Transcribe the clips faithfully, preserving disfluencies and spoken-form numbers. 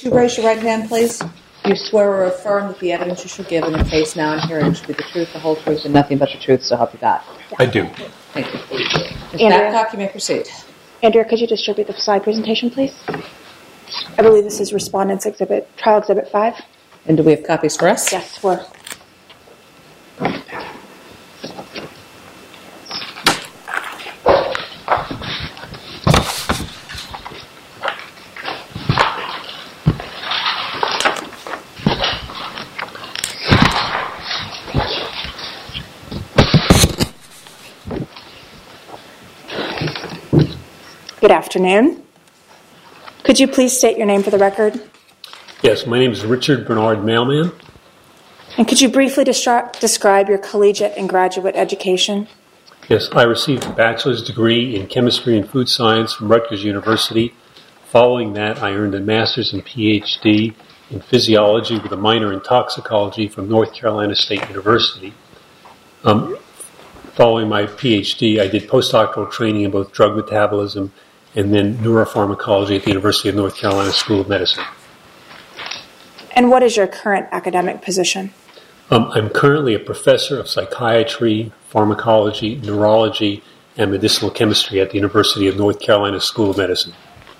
you raise your right hand, please? Do you swear or affirm that the evidence you shall give in the case now and herein shall be the truth, the whole truth, and nothing but the truth, so help you God? I do. Thank you. Miz Andrea? Babcock, you may proceed. Andrea, could you distribute the slide presentation, please? I believe this is Respondent's Exhibit, Trial Exhibit five. And do we have copies for us? Yes, four. Good afternoon. Could you please state your name for the record? Yes, my name is Richard Bernard Mailman. And could you briefly destri- describe your collegiate and graduate education? Yes, I received a bachelor's degree in chemistry and food science from Rutgers University. Following that, I earned a master's and P H D in physiology with a minor in toxicology from North Carolina State University. Um, following my P H D, I did postdoctoral training in both drug metabolism and then neuropharmacology at the University of North Carolina School of Medicine. And what is your current academic position? Um, I'm currently a professor of psychiatry, pharmacology, neurology, and medicinal chemistry at the University of North Carolina School of Medicine.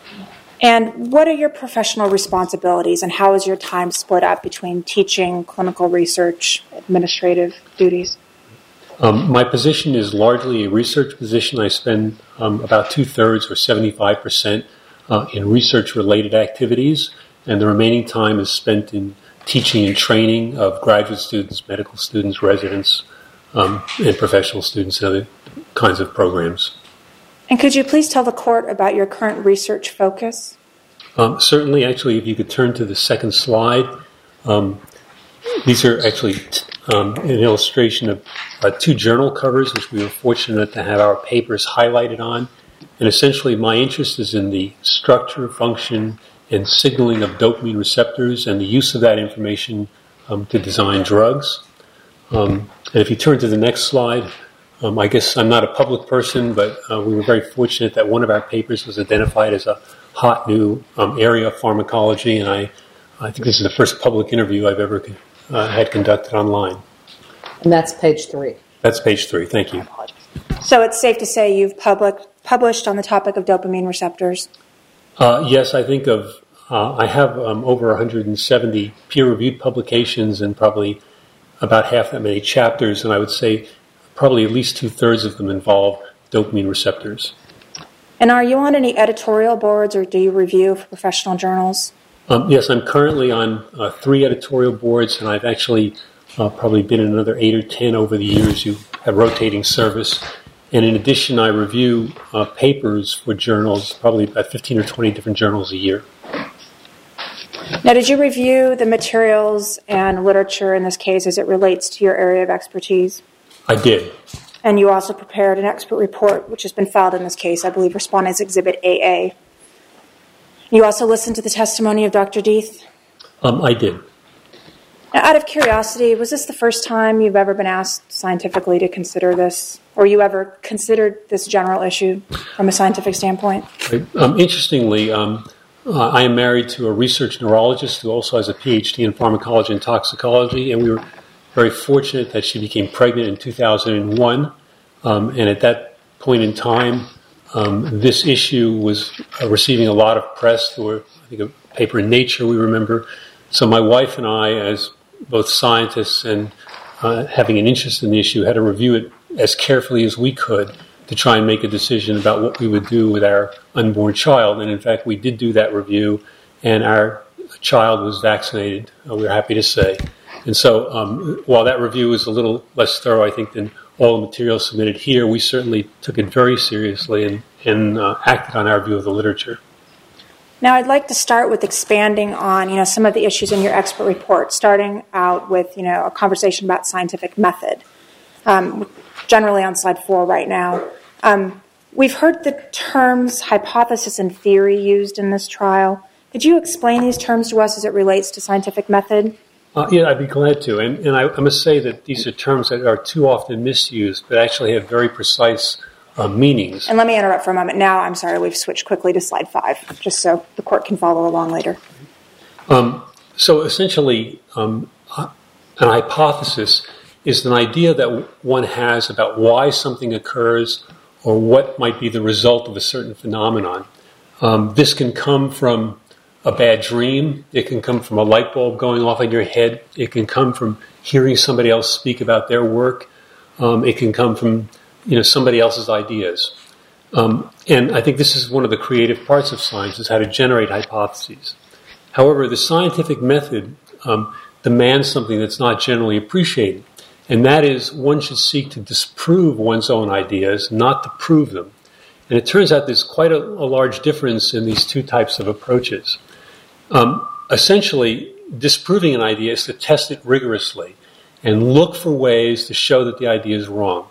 And what are your professional responsibilities, and how is your time split up between teaching, clinical research, administrative duties? Um, my position is largely a research position. I spend um, about two-thirds or seventy-five percent uh, in research-related activities, and the remaining time is spent in teaching and training of graduate students, medical students, residents, um, and professional students and other kinds of programs. And could you please tell the court about your current research focus? Um, certainly, actually, if you could turn to the second slide. Um, these are actually t- um, an illustration of uh, two journal covers, which we were fortunate to have our papers highlighted on. And essentially, my interest is in the structure, function, and signaling of dopamine receptors and the use of that information um, to design drugs. Um, and if you turn to the next slide, um, I guess I'm not a public person, but uh, we were very fortunate that one of our papers was identified as a hot new um, area of pharmacology, and I, I think this is the first public interview I've ever uh, had conducted online. And that's page three. That's page three. Thank you. So it's safe to say you've public, published on the topic of dopamine receptors. Uh, yes, I think of, uh, I have um, over one hundred seventy peer-reviewed publications and probably about half that many chapters, and I would say probably at least two-thirds of them involve dopamine receptors. And are you on any editorial boards, or do you review for professional journals? Um, yes, I'm currently on uh, three editorial boards, and I've actually uh, probably been in another eight or ten over the years who have rotating service. And in addition, I review uh, papers for journals, probably about fifteen or twenty different journals a year. Now, did you review the materials and literature in this case as it relates to your area of expertise? I did. And you also prepared an expert report, which has been filed in this case, I believe, Respondent's Exhibit A A. You also listened to the testimony of Doctor Deeth? Um, I did. Now, out of curiosity, was this the first time you've ever been asked scientifically to consider this, or you ever considered this general issue from a scientific standpoint? Um, interestingly, um, uh, I am married to a research neurologist who also has a P H D in pharmacology and toxicology, and we were very fortunate that she became pregnant in two thousand one, um, and at that point in time, um, this issue was uh, receiving a lot of press. There were, I think, a paper in Nature, we remember. So my wife and I, as both scientists and uh, having an interest in the issue, had to review it as carefully as we could to try and make a decision about what we would do with our unborn child. And in fact, we did do that review, and our child was vaccinated, uh, we're happy to say. And so um, while that review was a little less thorough, I think, than all the material submitted here, we certainly took it very seriously and, and uh, acted on our view of the literature. Now, I'd like to start with expanding on, you know, some of the issues in your expert report, starting out with, you know, a conversation about scientific method, um, generally on slide four right now. Um, we've heard the terms hypothesis and theory used in this trial. Could you explain these terms to us as it relates to scientific method? Uh, yeah, I'd be glad to. And, and I, I must say that these are terms that are too often misused, but actually have very precise uh, meanings. And let me interrupt for a moment. Now, I'm sorry, we've switched quickly to slide five, just so the court can follow along later. Um, so essentially, um, an hypothesis is an idea that one has about why something occurs or what might be the result of a certain phenomenon. Um, this can come from a bad dream. It can come from a light bulb going off in your head. It can come from hearing somebody else speak about their work. Um, it can come from, you know, somebody else's ideas. Um, and I think this is one of the creative parts of science, is how to generate hypotheses. However, the scientific method um, demands something that's not generally appreciated, and that is one should seek to disprove one's own ideas, not to prove them. And it turns out there's quite a, a large difference in these two types of approaches. Um, essentially, disproving an idea is to test it rigorously and look for ways to show that the idea is wrong.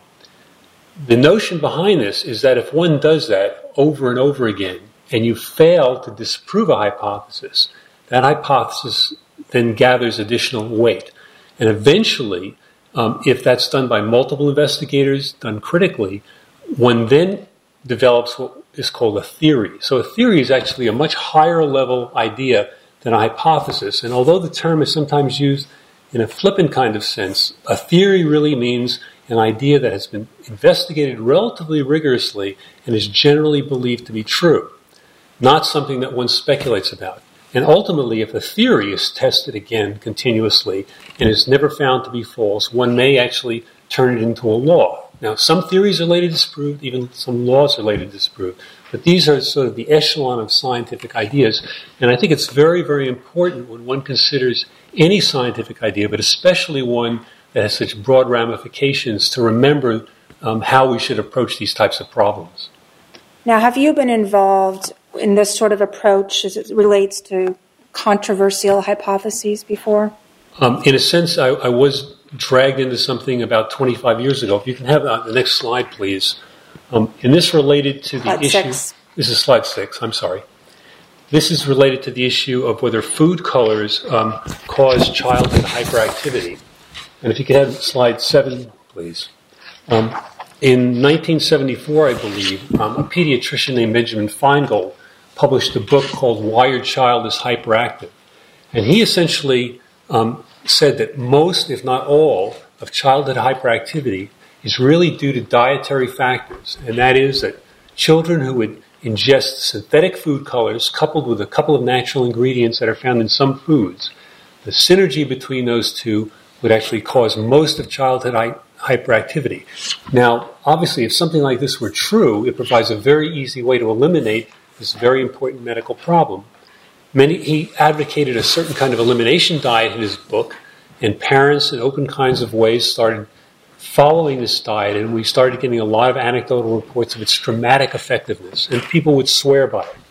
The notion behind this is that if one does that over and over again, and you fail to disprove a hypothesis, that hypothesis then gathers additional weight. And eventually, um, if that's done by multiple investigators, done critically, one then develops what is called a theory. So a theory is actually a much higher level idea than a hypothesis. And although the term is sometimes used in a flippant kind of sense, a theory really means an idea that has been investigated relatively rigorously and is generally believed to be true, not something that one speculates about. And ultimately, if a theory is tested again continuously and is never found to be false, one may actually turn it into a law. Now, some theories are later disproved, even some laws are later disproved, but these are sort of the echelon of scientific ideas. And I think it's very, very important when one considers any scientific idea, but especially one that has such broad ramifications, to remember um, how we should approach these types of problems. Now, have you been involved in this sort of approach as it relates to controversial hypotheses before? Um, in a sense, I, I was dragged into something about twenty-five years ago. If you can have uh, the next slide, please. Um, and this related to the slide issue... Six. This is slide six, I'm sorry. This is related to the issue of whether food colors um, cause childhood hyperactivity. And if you could have slide seven, please. Um, in nineteen seventy-four, I believe, um, a pediatrician named Benjamin Feingold published a book called Why Your Child is Hyperactive. And he essentially um, said that most, if not all, of childhood hyperactivity is really due to dietary factors. And that is that children who would ingest synthetic food colors coupled with a couple of natural ingredients that are found in some foods, the synergy between those two would actually cause most of childhood hy- hyperactivity. Now, obviously, if something like this were true, it provides a very easy way to eliminate this very important medical problem. Many, he advocated a certain kind of elimination diet in his book, and parents in open kinds of ways started following this diet, and we started getting a lot of anecdotal reports of its dramatic effectiveness, and people would swear by it.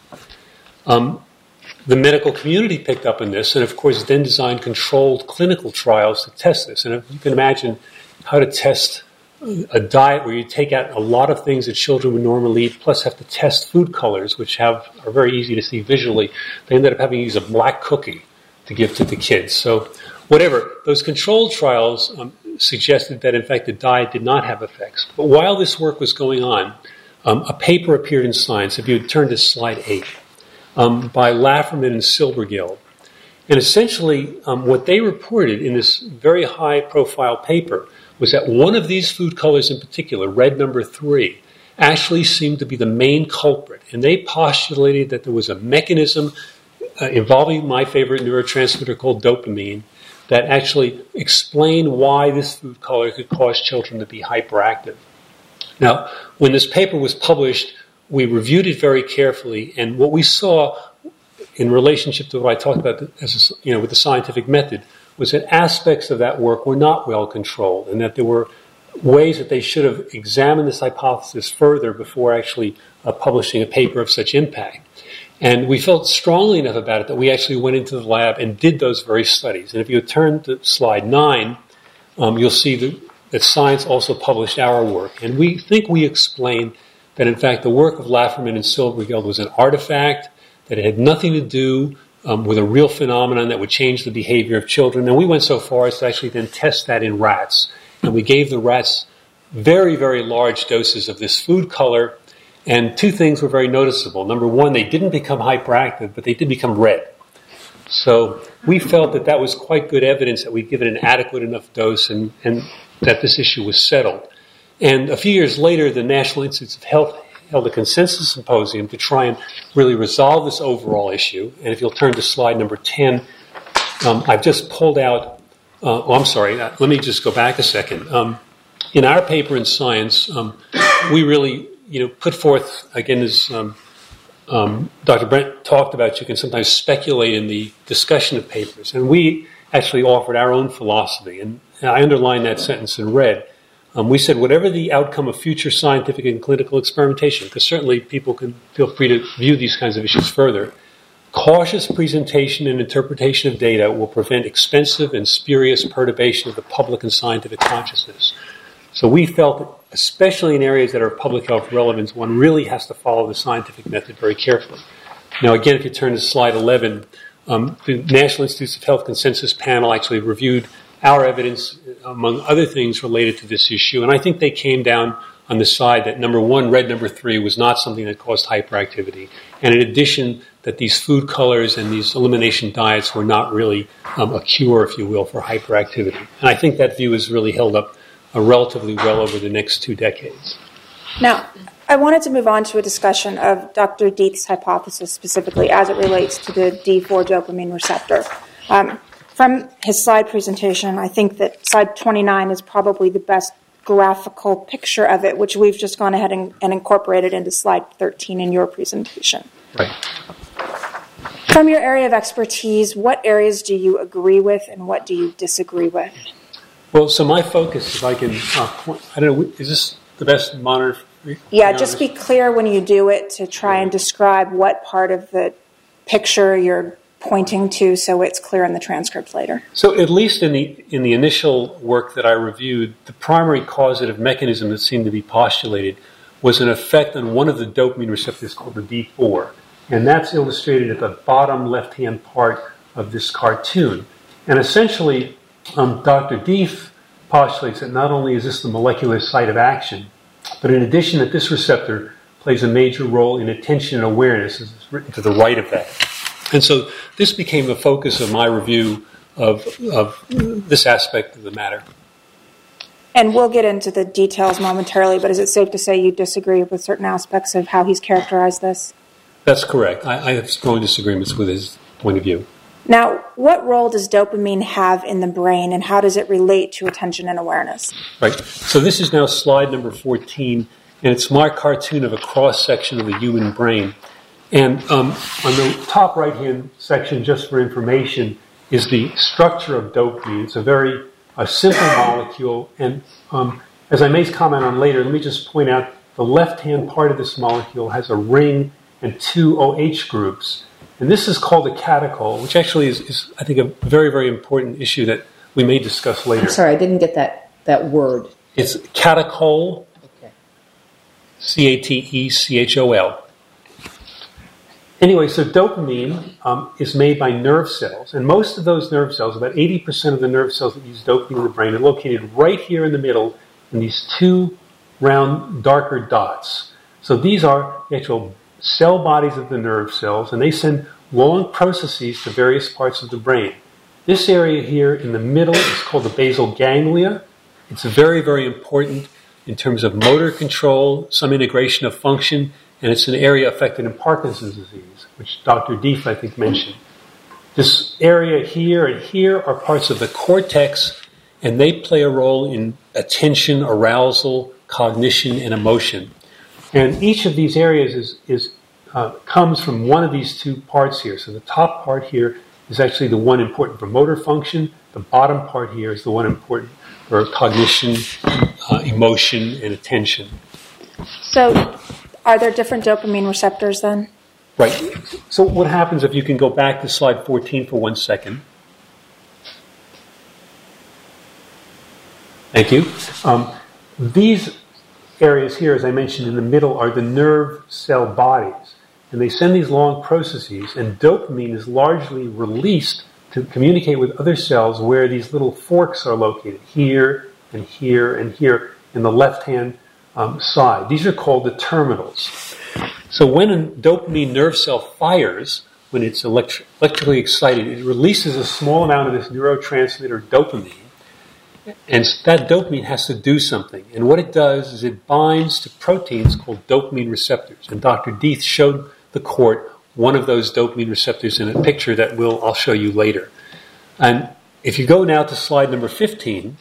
Um, the medical community picked up on this, and of course then designed controlled clinical trials to test this. And if you can imagine how to test a diet where you take out a lot of things that children would normally eat, plus have to test food colors, which have are very easy to see visually. They ended up having to use a black cookie to give to the kids. So whatever, those controlled trials um, suggested that, in fact, the diet did not have effects. But while this work was going on, um, a paper appeared in Science, if you would turn to slide eight, um, by Lafferman and Silbergeld. And essentially, um, what they reported in this very high-profile paper was that one of these food colors in particular, red number three, actually seemed to be the main culprit. And they postulated that there was a mechanism uh, involving my favorite neurotransmitter called dopamine that actually explained why this food color could cause children to be hyperactive. Now, when this paper was published, we reviewed it very carefully, and what we saw in relationship to what I talked about as a, you know, with the scientific method was that aspects of that work were not well controlled, and that there were ways that they should have examined this hypothesis further before actually uh, publishing a paper of such impact. And we felt strongly enough about it that we actually went into the lab and did those very studies. And if you turn to slide nine, um, you'll see that, that Science also published our work. And we think we explained that, in fact, the work of Lafferman and Silbergeld was an artifact, that it had nothing to do um, with a real phenomenon that would change the behavior of children. And we went so far as to actually then test that in rats. And we gave the rats very, very large doses of this food color. And two things were very noticeable. Number one, they didn't become hyperactive, but they did become red. So we felt that that was quite good evidence that we'd given an adequate enough dose and, and that this issue was settled. And a few years later, the National Institutes of Health held a consensus symposium to try and really resolve this overall issue. And if you'll turn to slide number ten, um, I've just pulled out, uh, oh, I'm sorry, uh, let me just go back a second. Um, in our paper in Science, um, we really, you know, put forth, again, as um, um, Doctor Brent talked about, you can sometimes speculate in the discussion of papers. And we actually offered our own philosophy. And I underlined that sentence in red. Um, we said whatever the outcome of future scientific and clinical experimentation, because certainly people can feel free to view these kinds of issues further, cautious presentation and interpretation of data will prevent expensive and spurious perturbation of the public and scientific consciousness. So we felt that, especially in areas that are of public health relevance, one really has to follow the scientific method very carefully. Now, again, if you turn to slide eleven, um, the National Institutes of Health Consensus Panel actually reviewed our evidence, among other things, related to this issue. And I think they came down on the side that, number one, red number three was not something that caused hyperactivity. And in addition, that these food colors and these elimination diets were not really um, a cure, if you will, for hyperactivity. And I think that view has really held up uh, relatively well over the next two decades. Now, I wanted to move on to a discussion of Doctor Deeth's hypothesis, specifically as it relates to the D four dopamine receptor. Um, From his slide presentation, I think that slide twenty-nine is probably the best graphical picture of it, which we've just gone ahead and, and incorporated into slide thirteen in your presentation. Right. From your area of expertise, what areas do you agree with and what do you disagree with? Well, so my focus, if I can, uh, point, I don't know, is this the best monitor? Yeah, just be clear when you do it to try and describe what part of the picture you're pointing to so it's clear in the transcript later. So at least in the in the initial work that I reviewed, the primary causative mechanism that seemed to be postulated was an effect on one of the dopamine receptors called the D four. And that's illustrated at the bottom left-hand part of this cartoon. And essentially, um, Doctor Deeth postulates that not only is this the molecular site of action, but in addition that this receptor plays a major role in attention and awareness, as is written to the right of that. And so this became the focus of my review of, of this aspect of the matter. And we'll get into the details momentarily, but is it safe to say you disagree with certain aspects of how he's characterized this? That's correct. I, I have strong disagreements with his point of view. Now, what role does dopamine have in the brain, and how does it relate to attention and awareness? Right. So this is now slide number fourteen, and it's my cartoon of a cross-section of the human brain. And um, on the top right-hand section, just for information, is the structure of dopamine. It's a very a simple molecule, and um, as I may comment on later, let me just point out the left-hand part of this molecule has a ring and two OH groups. And this is called a catechol, which actually is, is, I think, a very, very important issue that we may discuss later. I'm sorry, I didn't get that, that word. It's catechol, Okay. C A T E C H O L. Anyway, so dopamine um, is made by nerve cells, and most of those nerve cells, about eighty percent of the nerve cells that use dopamine in the brain, are located right here in the middle in these two round, darker dots. So these are the actual cell bodies of the nerve cells, and they send long processes to various parts of the brain. This area here in the middle is called the basal ganglia. It's very, very important in terms of motor control, some integration of function, and it's an area affected in Parkinson's disease, which Doctor Deeth, I think, mentioned. This area here and here are parts of the cortex, and they play a role in attention, arousal, cognition, and emotion. And each of these areas is, is uh, comes from one of these two parts here. So the top part here is actually the one important for motor function. The bottom part here is the one important for cognition, uh, emotion, and attention. So are there different dopamine receptors then? Right. So what happens if you can go back to slide fourteen for one second? Thank you. Um, these areas here, as I mentioned in the middle, are the nerve cell bodies. And they send these long processes, and dopamine is largely released to communicate with other cells where these little forks are located, here and here and here in the left-hand um, side. These are called the terminals. So when a dopamine nerve cell fires, when it's elect- electrically excited, it releases a small amount of this neurotransmitter dopamine. And that dopamine has to do something. And what it does is it binds to proteins called dopamine receptors. And Doctor Deeth showed the court one of those dopamine receptors in a picture that we'll, I'll show you later. And if you go now to slide number fifteen,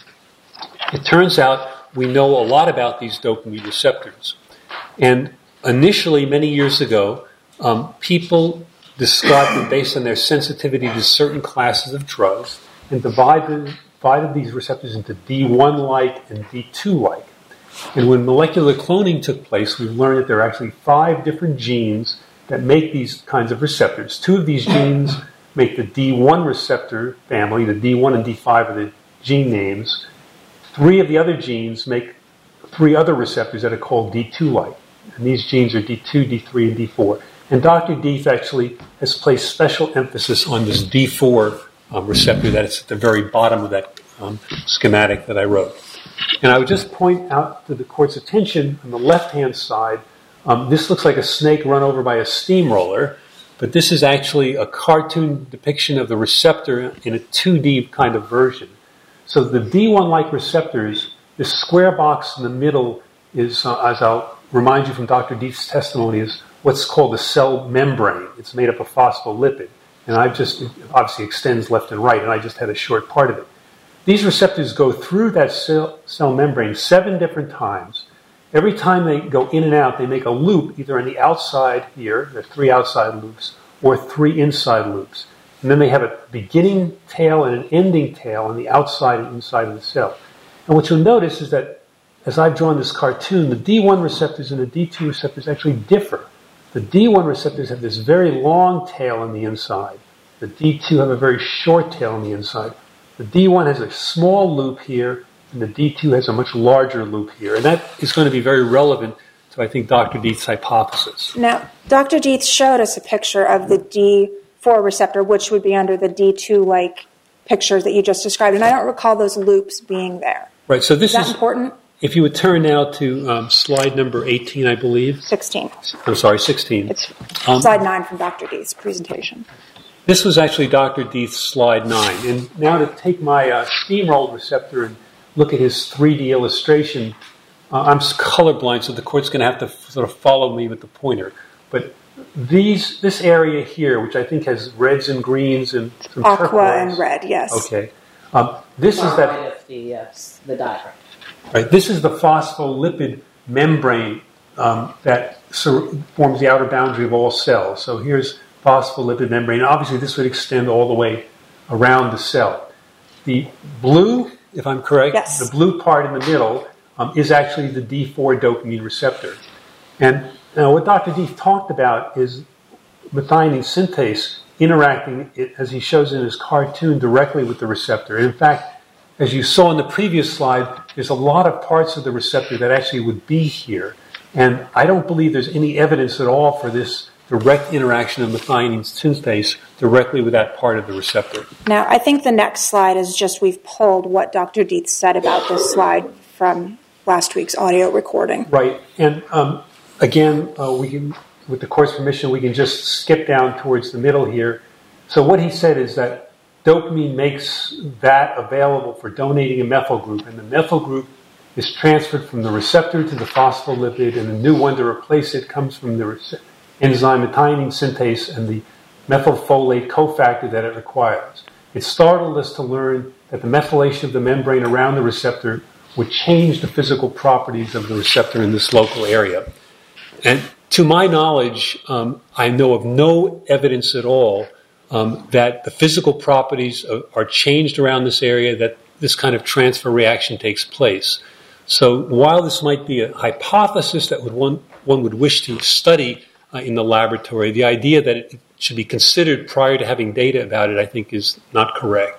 it turns out we know a lot about these dopamine receptors. And initially, many years ago, um, people described them based on their sensitivity to certain classes of drugs and divided, divided these receptors into D one-like and D two-like. And when molecular cloning took place, we learned that there are actually five different genes that make these kinds of receptors. Two of these genes make the D one receptor family. The D one and D five are the gene names. Three of the other genes make three other receptors that are called D two-like. And these genes are D two, D three, and D four. And Doctor Deeth actually has placed special emphasis on this D four um, receptor that is at the very bottom of that um, schematic that I wrote. And I would just point out to the court's attention on the left-hand side, um, this looks like a snake run over by a steamroller, but this is actually a cartoon depiction of the receptor in a two D kind of version. So the D one-like receptors, this square box in the middle is, uh, as I'll remind you from Doctor Deeth's testimony, is what's called the cell membrane. It's made up of phospholipid. And I've just, it obviously extends left and right, and I just had a short part of it. These receptors go through that cell, cell membrane seven different times. Every time they go in and out, they make a loop, either on the outside here, there are three outside loops, or three inside loops. And then they have a beginning tail and an ending tail on the outside and inside of the cell. And what you'll notice is that, as I've drawn this cartoon, the D one receptors and the D two receptors actually differ. The D one receptors have this very long tail on the inside. The D two have a very short tail on the inside. The D one has a small loop here, and the D two has a much larger loop here. And that is going to be very relevant to, I think, Doctor Deeth's hypothesis. Now, Doctor Deeth showed us a picture of the D four receptor, which would be under the D two-like pictures that you just described. And I don't recall those loops being there. Right, so this is that is important? If you would turn now to um, slide number eighteen, I believe. sixteen. I'm sorry, sixteen. It's um, slide nine from Doctor Deeth's presentation. This was actually Doctor Deeth's slide nine. And now to take my uh, steamroll receptor and look at his three D illustration, uh, I'm colorblind, so the court's going to have to f- sort of follow me with the pointer. But these, this area here, which I think has reds and greens and some aqua turquoise. and red, yes. Okay. Um, this is that. Right of the, uh, the diagram. Right. This is the phospholipid membrane um, that sur- forms the outer boundary of all cells. So here's phospholipid membrane. Obviously, this would extend all the way around the cell. The blue, if I'm correct, yes. the blue part in the middle um, is actually the D four dopamine receptor. And now what Doctor Deeth talked about is methionine synthase interacting, it, as he shows in his cartoon, directly with the receptor. And in fact, as you saw in the previous slide, there's a lot of parts of the receptor that actually would be here. And I don't believe there's any evidence at all for this direct interaction of methionine synthase directly with that part of the receptor. Now, I think the next slide is just we've pulled what Doctor Deeth said about this slide from last week's audio recording. Right. And um, again, uh, we can, with the court's permission, we can just skip down towards the middle here. So what he said is that dopamine makes that available for donating a methyl group, and the methyl group is transferred from the receptor to the phospholipid, and the new one to replace it comes from the rece- enzyme methionine synthase and the methylfolate cofactor that it requires. It startled us to learn that the methylation of the membrane around the receptor would change the physical properties of the receptor in this local area. And to my knowledge, um, I know of no evidence at all Um, that the physical properties of, are changed around this area, that this kind of transfer reaction takes place. So while this might be a hypothesis that would one, one would wish to study uh, in the laboratory, the idea that it should be considered prior to having data about it, I think, is not correct.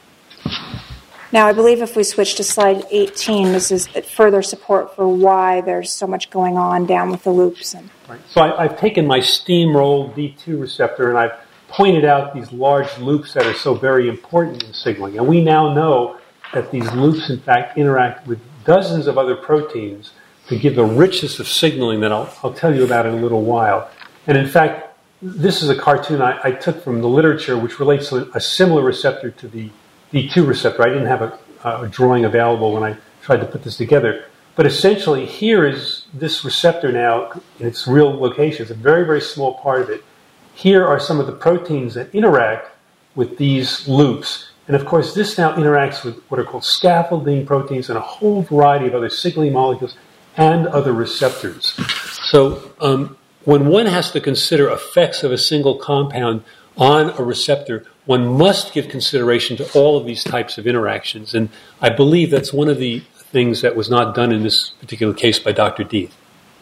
Now, I believe if we switch to slide eighteen, this is further support for why there's so much going on down with the loops. And right. So I, I've taken my steamroll D two receptor and I've pointed out these large loops that are so very important in signaling. And we now know that these loops, in fact, interact with dozens of other proteins to give the richness of signaling that I'll, I'll tell you about in a little while. And in fact, this is a cartoon I, I took from the literature, which relates to a similar receptor to the D two receptor. I didn't have a, a drawing available when I tried to put this together. But essentially, here is this receptor now in its real location. It's a very, very small part of it. Here are some of the proteins that interact with these loops. And of course, this now interacts with what are called scaffolding proteins and a whole variety of other signaling molecules and other receptors. So um, when one has to consider effects of a single compound on a receptor, one must give consideration to all of these types of interactions. And I believe that's one of the things that was not done in this particular case by Doctor Deeth.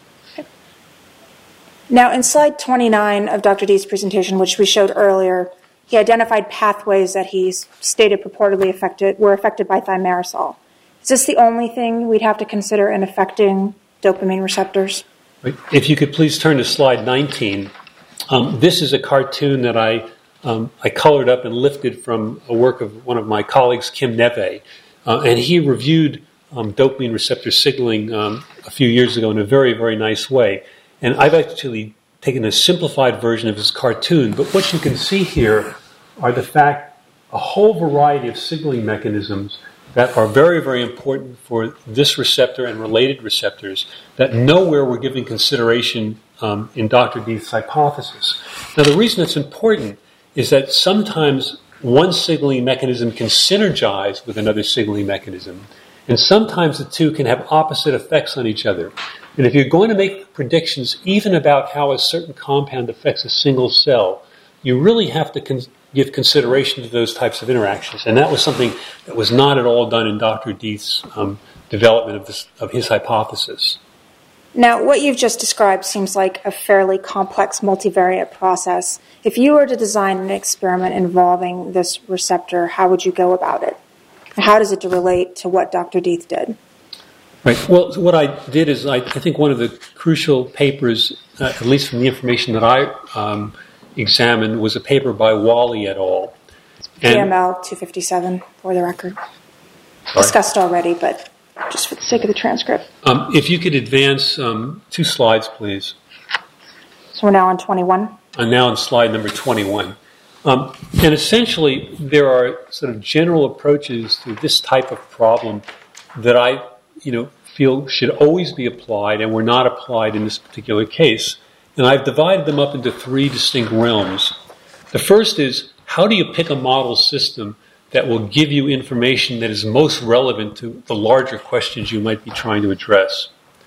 Now, in slide twenty-nine of Doctor Deeth's presentation, which we showed earlier, he identified pathways that he stated purportedly affected were affected by thimerosal. Is this the only thing we'd have to consider in affecting dopamine receptors? If you could please turn to slide nineteen. Um, this is a cartoon that I um, I colored up and lifted from a work of one of my colleagues, Kim Neve, uh, and he reviewed um, dopamine receptor signaling um, a few years ago in a very, very nice way. And I've actually taken a simplified version of his cartoon, but what you can see here are the fact, a whole variety of signaling mechanisms that are very, very important for this receptor and related receptors that nowhere were given consideration um, in Doctor Deeth's hypothesis. Now, the reason it's important is that sometimes one signaling mechanism can synergize with another signaling mechanism, and sometimes the two can have opposite effects on each other. And if you're going to make predictions even about how a certain compound affects a single cell, you really have to con- give consideration to those types of interactions. And that was something that was not at all done in Doctor Deeth's um, development of, this, of his hypothesis. Now, what you've just described seems like a fairly complex multivariate process. If you were to design an experiment involving this receptor, how would you go about it? How does it relate to what Doctor Deeth did? Right. Well, what I did is I, I think one of the crucial papers, uh, at least from the information that I um, examined, was a paper by Wally et al. P M L two fifty-seven, for the record. Sorry? Discussed already, but just for the sake of the transcript. Um, if you could advance um, two slides, please. So we're now on twenty-one? I'm now on slide number twenty-one. Um, and essentially, there are sort of general approaches to this type of problem that I, you know, feel should always be applied and were not applied in this particular case. And I've divided them up into three distinct realms. The first is, how do you pick a model system that will give you information that is most relevant to the larger questions you might be trying to address?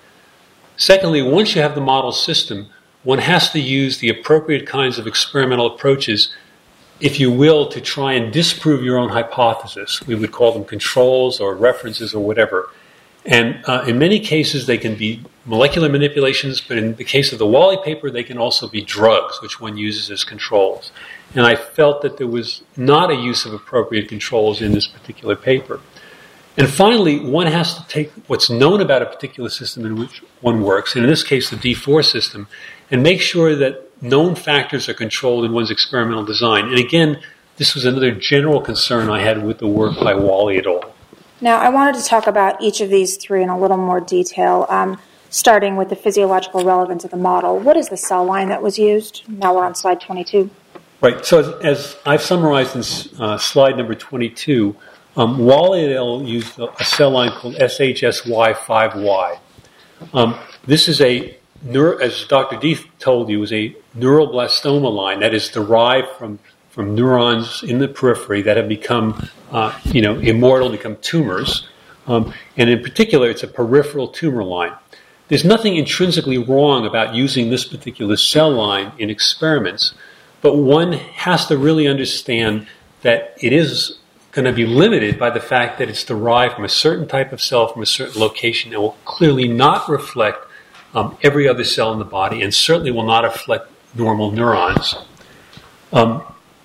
Secondly, once you have the model system, one has to use the appropriate kinds of experimental approaches, if you will, to try and disprove your own hypothesis. We would call them controls or references or whatever. And uh, in many cases, they can be molecular manipulations, but in the case of the Wally paper, they can also be drugs, which one uses as controls. And I felt that there was not a use of appropriate controls in this particular paper. And finally, one has to take what's known about a particular system in which one works, and in this case, the D four system, and make sure that known factors are controlled in one's experimental design. And again, this was another general concern I had with the work by Wally et al. Now, I wanted to talk about each of these three in a little more detail, um, starting with the physiological relevance of the model. What is the cell line that was used? Now we're on slide twenty-two. Right. So as, as I've summarized in uh, slide number twenty-two, um, Wally et al. Used a cell line called S H S Y five Y. Um, this is a, neuro, as Doctor Deeth told you, is a neuroblastoma line that is derived from from neurons in the periphery that have become, uh, you know, immortal, become tumors. Um, and in particular, it's a peripheral tumor line. There's nothing intrinsically wrong about using this particular cell line in experiments, but one has to really understand that it is going to be limited by the fact that it's derived from a certain type of cell from a certain location and will clearly not reflect um, every other cell in the body and certainly will not reflect normal neurons. Um,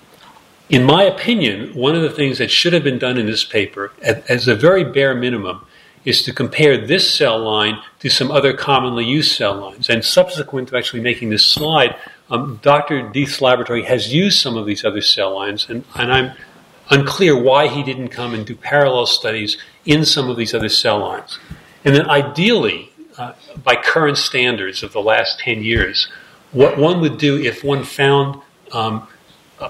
In my opinion, one of the things that should have been done in this paper, as a very bare minimum, is to compare this cell line to some other commonly used cell lines. And subsequent to actually making this slide, um, Doctor Deeth's laboratory has used some of these other cell lines, and, and I'm unclear why he didn't come and do parallel studies in some of these other cell lines. And then ideally, uh, by current standards of the last ten years, what one would do if one found um, uh,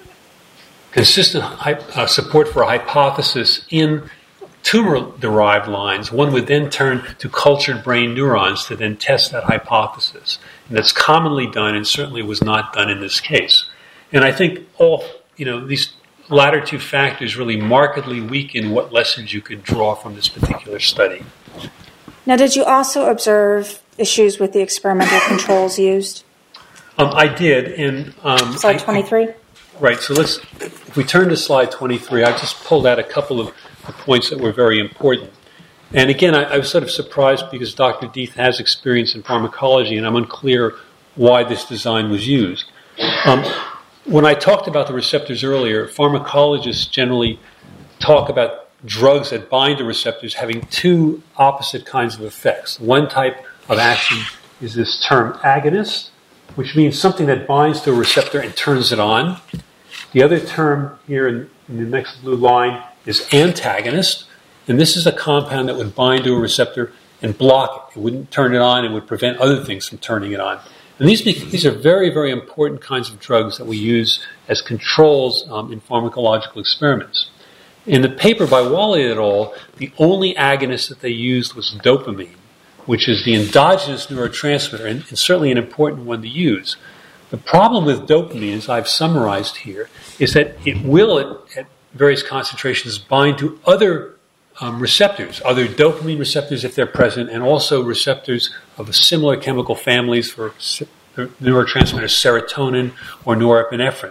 consistent hy- uh, support for a hypothesis in tumor-derived lines, one would then turn to cultured brain neurons to then test that hypothesis. And that's commonly done and certainly was not done in this case. And I think all, you know, these latter two factors really markedly weaken what lessons you could draw from this particular study. Now, did you also observe issues with the experimental controls used? Um, I did. And um, Slide twenty-three? Right. So let's, if we turn to slide twenty-three, I just pulled out a couple of the points that were very important. And again, I, I was sort of surprised because Doctor Deeth has experience in pharmacology, and I'm unclear why this design was used. Um, when I talked about the receptors earlier, pharmacologists generally talk about drugs that bind to receptors having two opposite kinds of effects. One type of action is this term agonist, which means something that binds to a receptor and turns it on. The other term here in, in the next blue line is antagonist, and this is a compound that would bind to a receptor and block it. It wouldn't turn it on, it would prevent other things from turning it on. And these these are very, very important kinds of drugs that we use as controls um, in pharmacological experiments. In the paper by Wally et al., the only agonist that they used was dopamine, which is the endogenous neurotransmitter, and, and certainly an important one to use. The problem with dopamine, as I've summarized here, is that it will, at, at various concentrations, bind to other um, receptors, other dopamine receptors if they're present, and also receptors of similar chemical families for the neurotransmitters serotonin or norepinephrine.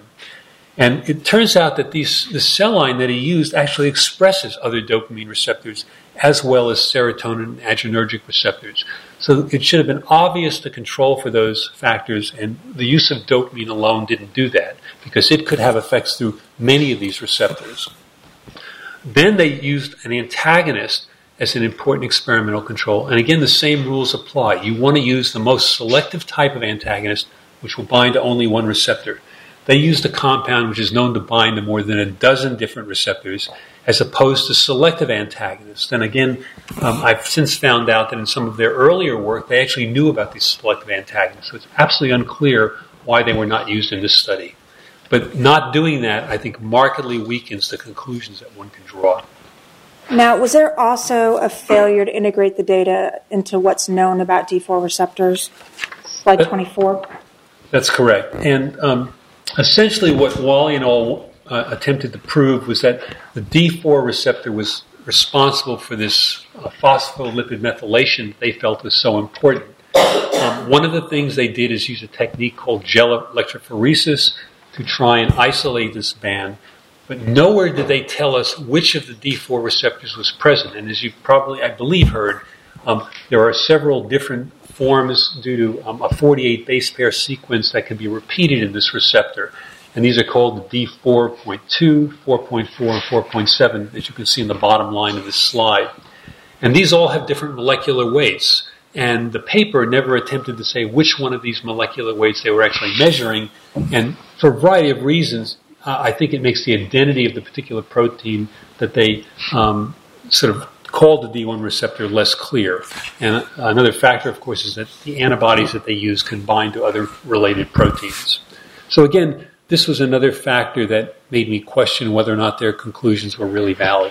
And it turns out that these, the cell line that he used actually expresses other dopamine receptors as well as serotonin and adrenergic receptors. So it should have been obvious to control for those factors, and the use of dopamine alone didn't do that because it could have effects through many of these receptors. Then they used an antagonist as an important experimental control. And again, the same rules apply. You want to use the most selective type of antagonist, which will bind to only one receptor. They used a compound which is known to bind to more than a dozen different receptors, as opposed to selective antagonists. And again, um, I've since found out that in some of their earlier work, they actually knew about these selective antagonists. So it's absolutely unclear why they were not used in this study. But not doing that, I think, markedly weakens the conclusions that one can draw. Now, was there also a failure to integrate the data into what's known about D four receptors? Slide twenty-four. That's correct. And um, essentially what Wally and all uh, attempted to prove was that the D four receptor was responsible for this uh, phospholipid methylation that they felt was so important. Um, one of the things they did is use a technique called gel electrophoresis to try and isolate this band. But nowhere did they tell us which of the D four receptors was present. And as you've probably, I believe, heard, um, there are several different forms due to um, a forty-eight base pair sequence that can be repeated in this receptor. And these are called the D four point two, four point four, and four point seven, as you can see in the bottom line of this slide. And these all have different molecular weights. And the paper never attempted to say which one of these molecular weights they were actually measuring. And for a variety of reasons, uh, I think it makes the identity of the particular protein that they um, sort of called the D one receptor less clear. And another factor, of course, is that the antibodies that they use can bind to other related proteins. So again, this was another factor that made me question whether or not their conclusions were really valid.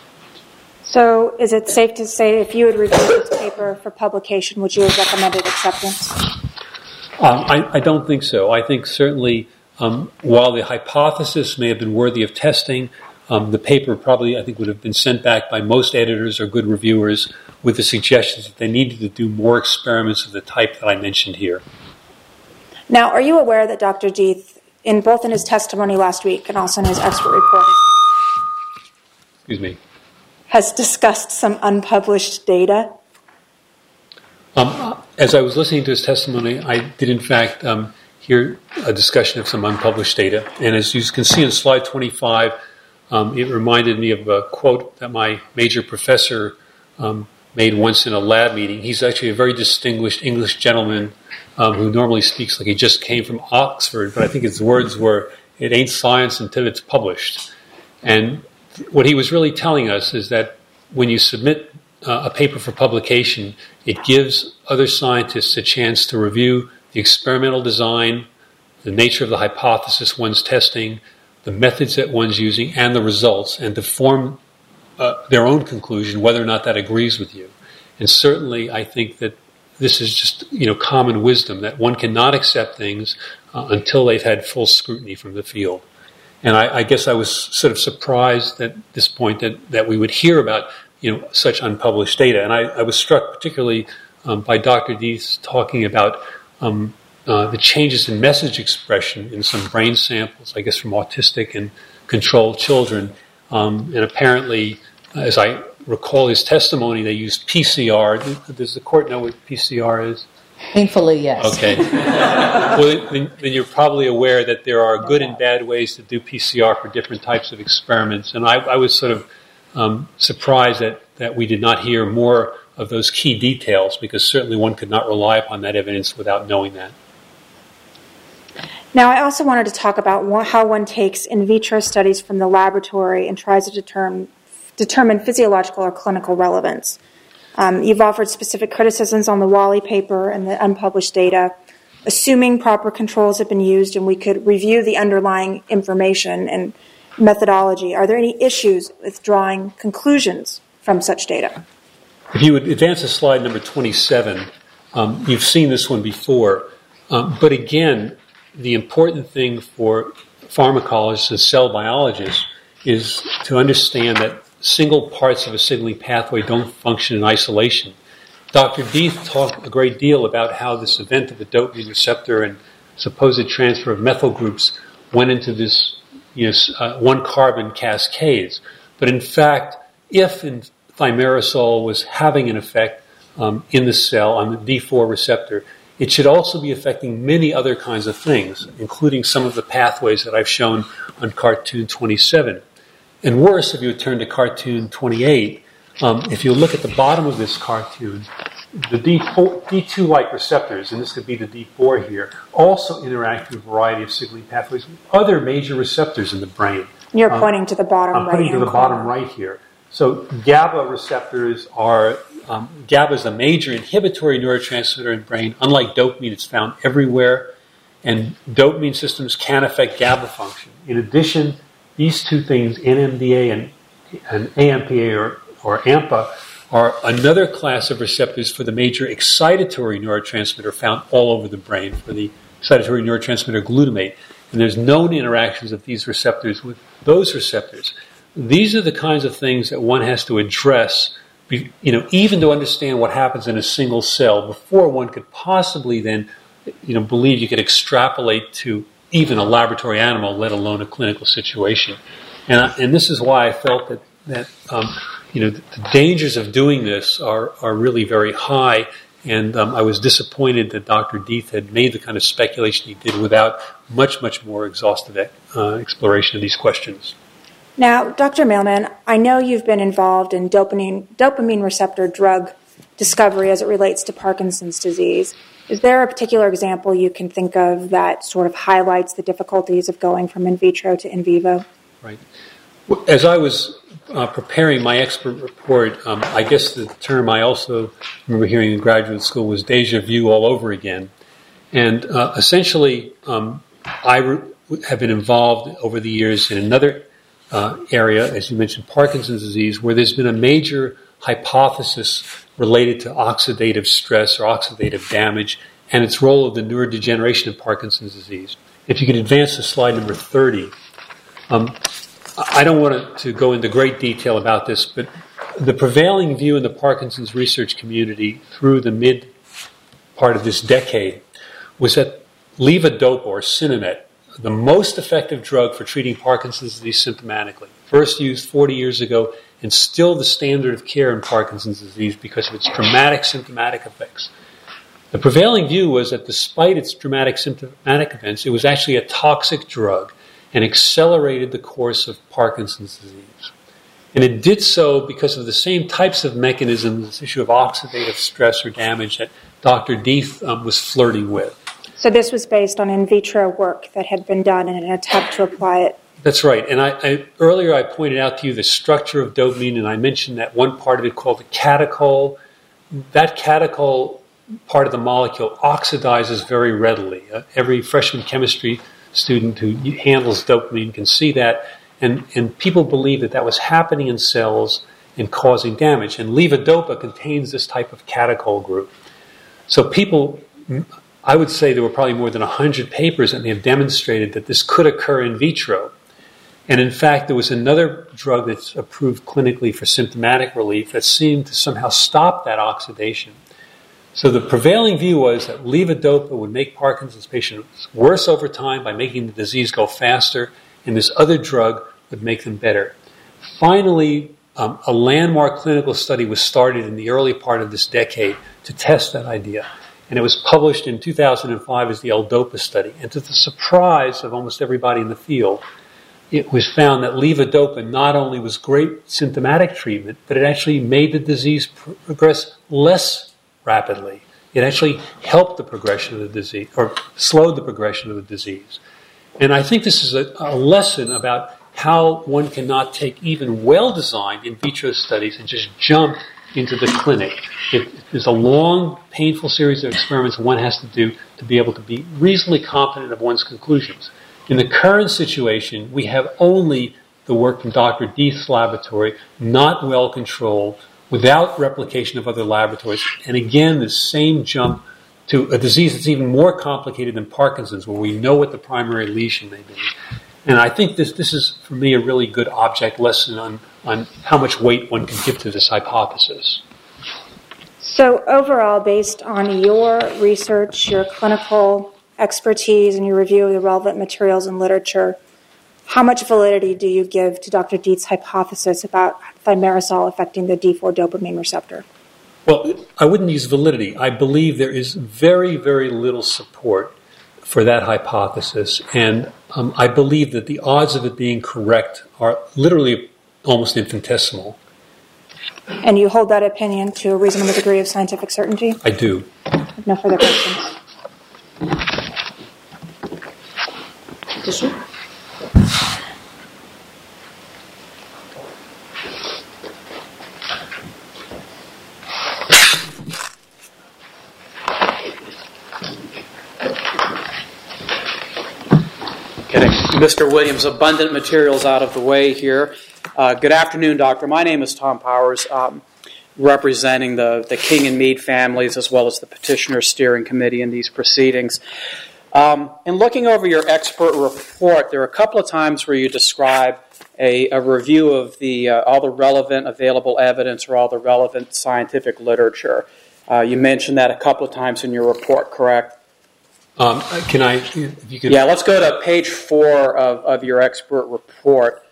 So is it safe to say if you had reviewed this paper for publication, would you have recommended acceptance? Um, I, I don't think so. I think certainly um, while the hypothesis may have been worthy of testing, um, the paper probably, I think, would have been sent back by most editors or good reviewers with the suggestions that they needed to do more experiments of the type that I mentioned here. Now, are you aware that Doctor Deeth, in both in his testimony last week and also in his expert report, Excuse me. has discussed some unpublished data? Um, as I was listening to his testimony, I did in fact um, hear a discussion of some unpublished data. And as you can see in slide twenty-five, um, it reminded me of a quote that my major professor um, made once in a lab meeting. He's actually a very distinguished English gentleman um, who normally speaks like he just came from Oxford, but I think his words were, "It ain't science until it's published." And what he was really telling us is that when you submit uh, a paper for publication, it gives other scientists a chance to review the experimental design, the nature of the hypothesis one's testing, the methods that one's using, and the results, and to form uh, their own conclusion whether or not that agrees with you. And certainly I think that this is just, you know, common wisdom, that one cannot accept things uh, until they've had full scrutiny from the field. And I, I guess I was sort of surprised at this point that, that we would hear about, you know, such unpublished data. And I, I was struck particularly um, by Doctor Deeth talking about um, uh, the changes in message expression in some brain samples, I guess from autistic and controlled children. Um, and apparently, as I recall his testimony, they used P C R. Does the court know what P C R is? Painfully, yes. Okay. Well, then, then you're probably aware that there are good and bad ways to do P C R for different types of experiments. And I, I was sort of um, surprised that, that we did not hear more of those key details, because certainly one could not rely upon that evidence without knowing that. Now, I also wanted to talk about how one takes in vitro studies from the laboratory and tries to determine, determine physiological or clinical relevance. Um, you've offered specific criticisms on the Wally paper and the unpublished data, assuming proper controls have been used and we could review the underlying information and methodology. Are there any issues with drawing conclusions from such data? If you would advance to slide number twenty-seven, um, you've seen this one before. Um, but again, the important thing for pharmacologists and cell biologists is to understand that single parts of a signaling pathway don't function in isolation. Doctor Deeth talked a great deal about how this event of the dopamine receptor and supposed transfer of methyl groups went into this, you know, uh, one carbon cascades. But in fact, if in thimerosal was having an effect um, in the cell on the D four receptor, it should also be affecting many other kinds of things, including some of the pathways that I've shown on cartoon twenty-seven. And worse, if you would turn to cartoon twenty-eight, um, if you look at the bottom of this cartoon, the D four, D two-like receptors, and this could be the D four here, also interact with a variety of signaling pathways with other major receptors in the brain. You're um, pointing to the bottom right. I'm pointing to the corner. bottom right here. So GABA receptors are, um, GABA is a major inhibitory neurotransmitter in the brain. Unlike dopamine, it's found everywhere. And dopamine systems can affect GABA function. In addition, these two things, N M D A and, and A M P A or, or AMPA, are another class of receptors for the major excitatory neurotransmitter found all over the brain, for the excitatory neurotransmitter glutamate. And there's known interactions of these receptors with those receptors. These are the kinds of things that one has to address, you know, even to understand what happens in a single cell before one could possibly then, you know, believe you could extrapolate to even a laboratory animal, let alone a clinical situation. And, I, and this is why I felt that, that um, you know, the, the dangers of doing this are, are really very high. And um, I was disappointed that Doctor Deeth had made the kind of speculation he did without much, much more exhaustive uh, exploration of these questions. Now, Doctor Mailman, I know you've been involved in dopamine, dopamine receptor drug discovery as it relates to Parkinson's disease. Is there a particular example you can think of that sort of highlights the difficulties of going from in vitro to in vivo? Right. As I was uh, preparing my expert report, um, I guess the term I also remember hearing in graduate school was déjà vu all over again. And uh, essentially, um, I re- have been involved over the years in another uh, area, as you mentioned, Parkinson's disease, where there's been a major hypothesis related to oxidative stress or oxidative damage and its role of the neurodegeneration of Parkinson's disease. If you could advance to slide number thirty. Um, I don't want to go into great detail about this, but the prevailing view in the Parkinson's research community through the mid part of this decade was that levodopa or Sinemet, the most effective drug for treating Parkinson's disease symptomatically, first used forty years ago and still the standard of care in Parkinson's disease because of its dramatic symptomatic effects. The prevailing view was that despite its dramatic symptomatic events, it was actually a toxic drug and accelerated the course of Parkinson's disease. And it did so because of the same types of mechanisms, this issue of oxidative stress or damage that Doctor Deeth um, was flirting with. So this was based on in vitro work that had been done in an attempt to apply it. That's right. And I, I, earlier I pointed out to you the structure of dopamine, and I mentioned that one part of it called the catechol. That catechol part of the molecule oxidizes very readily. Uh, every freshman chemistry student who handles dopamine can see that, and, and people believe that that was happening in cells and causing damage. And levodopa contains this type of catechol group. So people, I would say there were probably more than one hundred papers that may have demonstrated that this could occur in vitro. And in fact, there was another drug that's approved clinically for symptomatic relief that seemed to somehow stop that oxidation. So the prevailing view was that levodopa would make Parkinson's patients worse over time by making the disease go faster, and this other drug would make them better. Finally, um, a landmark clinical study was started in the early part of this decade to test that idea. And it was published in two thousand five as the L-DOPA study. And to the surprise of almost everybody in the field, it was found that levodopa not only was great symptomatic treatment, but it actually made the disease progress less rapidly. It actually helped the progression of the disease, or slowed the progression of the disease. And I think this is a, a lesson about how one cannot take even well-designed in vitro studies and just jump into the clinic. It is a long, painful series of experiments one has to do to be able to be reasonably confident of one's conclusions. In the current situation, we have only the work from Doctor Deeth's laboratory, not well controlled, without replication of other laboratories. And again, the same jump to a disease that's even more complicated than Parkinson's, where we know what the primary lesion may be. And I think this this is, for me, a really good object lesson on, on how much weight one can give to this hypothesis. So overall, based on your research, your clinical expertise, and your review of the relevant materials and literature, how much validity do you give to Doctor Deeth's hypothesis about thimerosal affecting the D four dopamine receptor? Well, I wouldn't use validity. I believe there is very, very little support for that hypothesis, and um, I believe that the odds of it being correct are literally almost infinitesimal. And you hold that opinion to a reasonable degree of scientific certainty? I do. No further questions. Tissue? Getting Mister Williams' abundant materials out of the way here. Uh, good afternoon, Doctor. My name is Tom Powers, um, representing the, the King and Mead families as well as the Petitioner Steering Committee in these proceedings. Um, in looking over your expert report, there are a couple of times where you describe a, a review of the uh, all the relevant available evidence or all the relevant scientific literature. Uh, you mentioned that a couple of times in your report, correct? Um, can I, if you could... Yeah, let's go to page four of, of your expert report.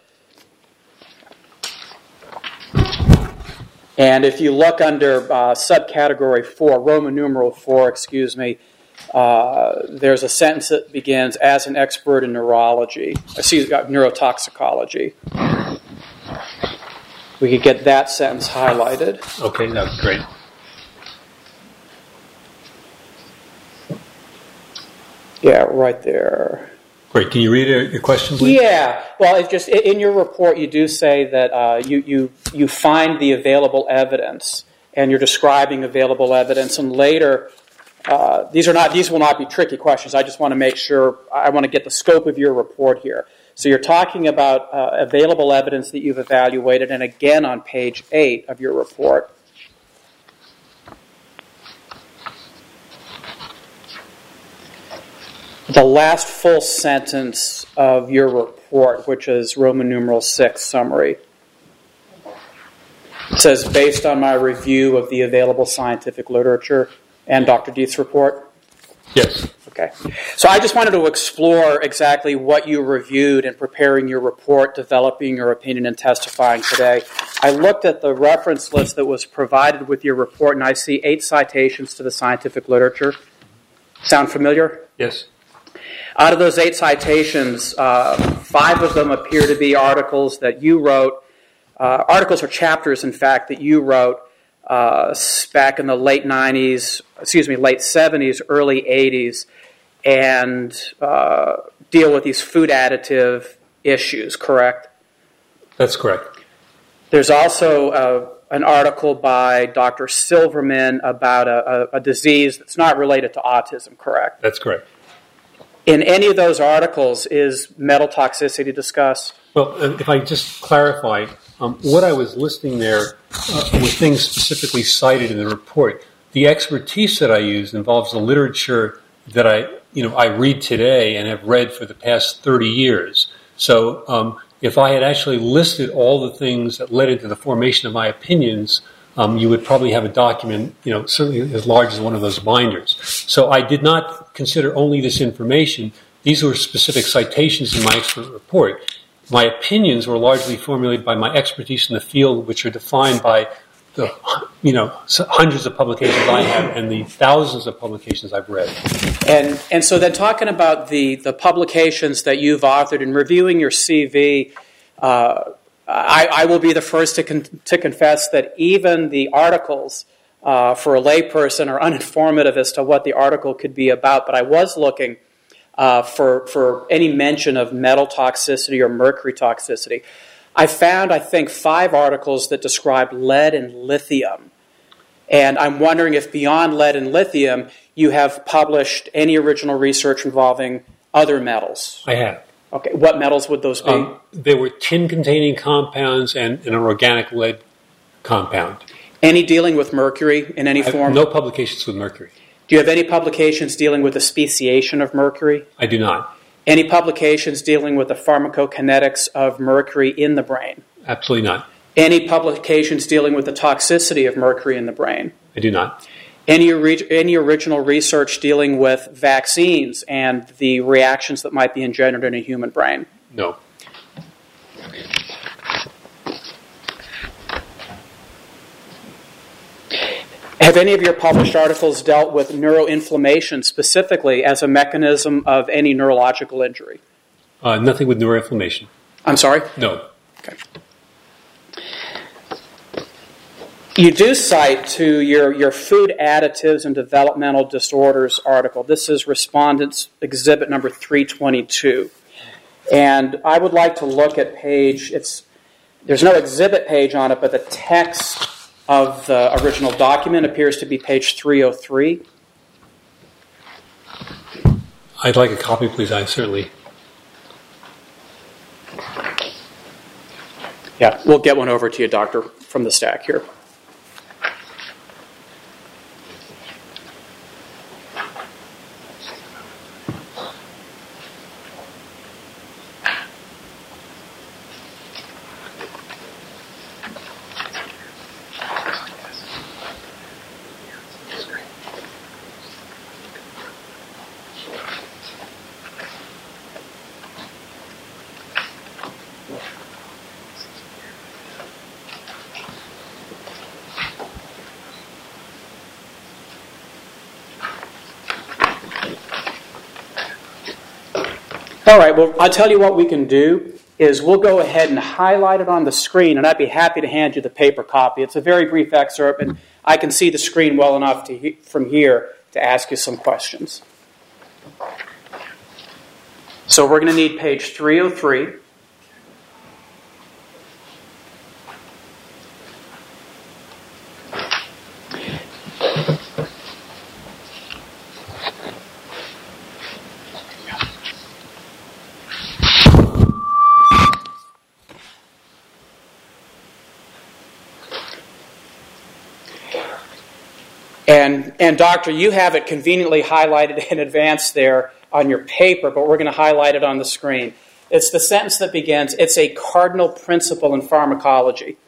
And if you look under uh, subcategory four, Roman numeral four, excuse me, uh, there's a sentence that begins, as an expert in neurology, excuse me, neurotoxicology. We could get that sentence highlighted. Okay, that's great. Yeah, right there. Great. Can you read your question, please? Yeah. Well, it's just in your report, you do say that uh, you, you you find the available evidence, and you're describing available evidence. And later, uh, these are not these will not be tricky questions. I just want to make sure I want to get the scope of your report here. So you're talking about uh, available evidence that you've evaluated, and again on page eight of your report. The last full sentence of your report, which is Roman numeral six summary. It says, based on my review of the available scientific literature and Doctor Deeth's report? Yes. Okay. So I just wanted to explore exactly what you reviewed in preparing your report, developing your opinion, and testifying today. I looked at the reference list that was provided with your report, and I see eight citations to the scientific literature. Sound familiar? Yes. Out of those eight citations, uh, five of them appear to be articles that you wrote, uh, articles or chapters, in fact, that you wrote uh, back in the late nineties, excuse me, late seventies, early eighties, and uh, deal with these food additive issues, correct? That's correct. There's also uh, an article by Doctor Silverman about a, a, a disease that's not related to autism, correct? That's correct. In any of those articles, is metal toxicity discussed? Well, if I just clarify, um, what I was listing there uh, were things specifically cited in the report. The expertise that I used involves the literature that I, you know, I read today and have read for the past thirty years. So um, if I had actually listed all the things that led into the formation of my opinions, um, you would probably have a document, you know, certainly as large as one of those binders. So I did not consider only this information. These were specific citations in my expert report. My opinions were largely formulated by my expertise in the field, which are defined by the, you know, hundreds of publications I have and the thousands of publications I've read. And and so then talking about the, the publications that you've authored and reviewing your C V, uh, I, I will be the first to con- to confess that even the articles uh, for a layperson are uninformative as to what the article could be about. But I was looking uh, for for any mention of metal toxicity or mercury toxicity. I found, I think, five articles that described lead and lithium. And I'm wondering if beyond lead and lithium, you have published any original research involving other metals. I have. Okay, what metals would those be? Um, there were tin-containing compounds and, and an organic lead compound. Any dealing with mercury in any I have form? no publications with mercury. Do you have any publications dealing with the speciation of mercury? I do not. Any publications dealing with the pharmacokinetics of mercury in the brain? Absolutely not. Any publications dealing with the toxicity of mercury in the brain? I do not. Any, any original research dealing with vaccines and the reactions that might be engendered in a human brain? No. Have any of your published articles dealt with neuroinflammation specifically as a mechanism of any neurological injury? Uh, nothing with neuroinflammation. I'm sorry? No. Okay. You do cite to your, your food additives and developmental disorders article. This is Respondent's Exhibit number three twenty-two. And I would like to look at page, it's there's no exhibit page on it, but the text of the original document appears to be page three oh three. I'd like a copy, please. I certainly. Yeah, we'll get one over to you, Doctor, from the stack here. All right, well, I'll tell you what we can do is we'll go ahead and highlight it on the screen, and I'd be happy to hand you the paper copy. It's a very brief excerpt, and I can see the screen well enough to he- from here to ask you some questions. So we're going to need page three oh three. And, and Doctor, you have it conveniently highlighted in advance there on your paper, but we're going to highlight it on the screen. It's the sentence that begins, it's a cardinal principle in pharmacology.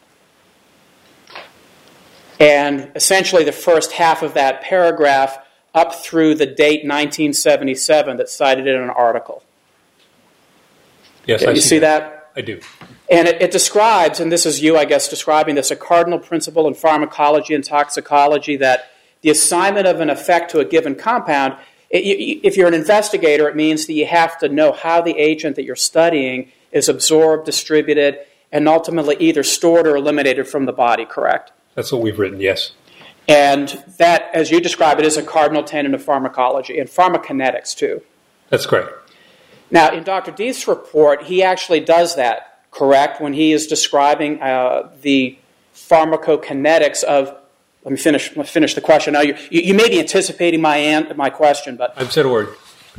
And essentially the first half of that paragraph up through the date nineteen seventy-seven that's cited in an article. Yes, okay, I you see, see that. that? I do. And it, it describes, and this is you, I guess, describing this, a cardinal principle in pharmacology and toxicology that the assignment of an effect to a given compound, it, you, if you're an investigator, it means that you have to know how the agent that you're studying is absorbed, distributed, and ultimately either stored or eliminated from the body, correct? That's what we've written, yes. And that, as you describe it, is a cardinal tenet of pharmacology and pharmacokinetics, too. That's correct. Now, in Doctor Deeth's report, he actually does that correct, when he is describing uh, the pharmacokinetics of. Let me finish. Let me finish the question. Now, you, you, you may be anticipating my an, my question, but I've said a word.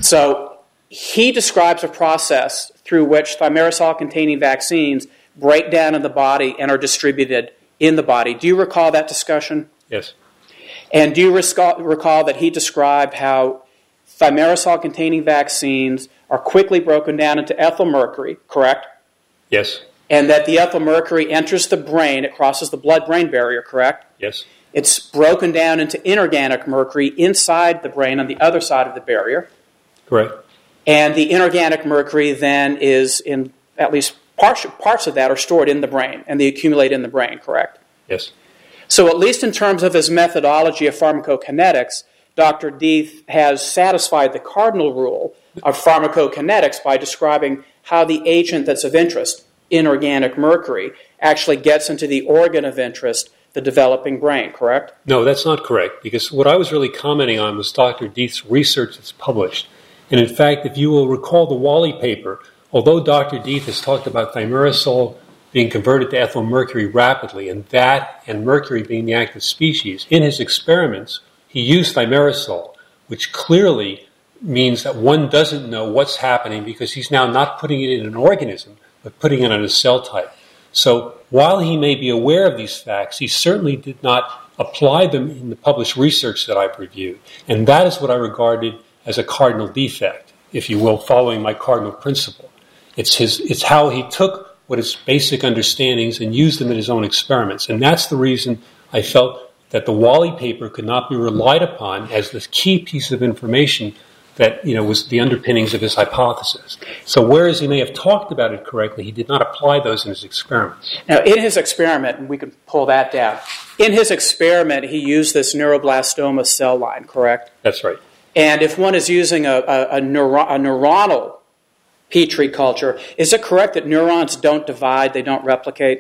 So he describes a process through which thimerosal-containing vaccines break down in the body and are distributed in the body. Do you recall that discussion? Yes. And do you recall, recall that he described how thimerosal-containing vaccines are quickly broken down into ethylmercury, correct? Yes. And that the ethylmercury enters the brain, it crosses the blood-brain barrier, correct? Yes. It's broken down into inorganic mercury inside the brain on the other side of the barrier. Correct. And the inorganic mercury then is in, at least parts, parts of that are stored in the brain, and they accumulate in the brain, correct? Yes. So at least in terms of his methodology of pharmacokinetics, Doctor Deeth has satisfied the cardinal rule of pharmacokinetics by describing how the agent that's of interest, inorganic mercury, actually gets into the organ of interest, the developing brain, correct? No, that's not correct, because what I was really commenting on was Doctor Deeth's research that's published. And in fact, if you will recall the Wally paper, although Doctor Deeth has talked about thimerosal being converted to ethylmercury rapidly, and that and mercury being the active species, in his experiments, he used thimerosal, which clearly means that one doesn't know what's happening because he's now not putting it in an organism, but putting it on a cell type. So while he may be aware of these facts, he certainly did not apply them in the published research that I've reviewed. And that is what I regarded as a cardinal defect, if you will, following my cardinal principle. It's his. It's how he took what his basic understandings and used them in his own experiments. And that's the reason I felt that the Wally paper could not be relied upon as the key piece of information that, you know, was the underpinnings of his hypothesis. So whereas he may have talked about it correctly, he did not apply those in his experiments. Now, in his experiment, and we can pull that down, in his experiment, he used this neuroblastoma cell line, correct? That's right. And if one is using a, a, a, neuro, a neuronal Petri culture, is it correct that neurons don't divide, they don't replicate?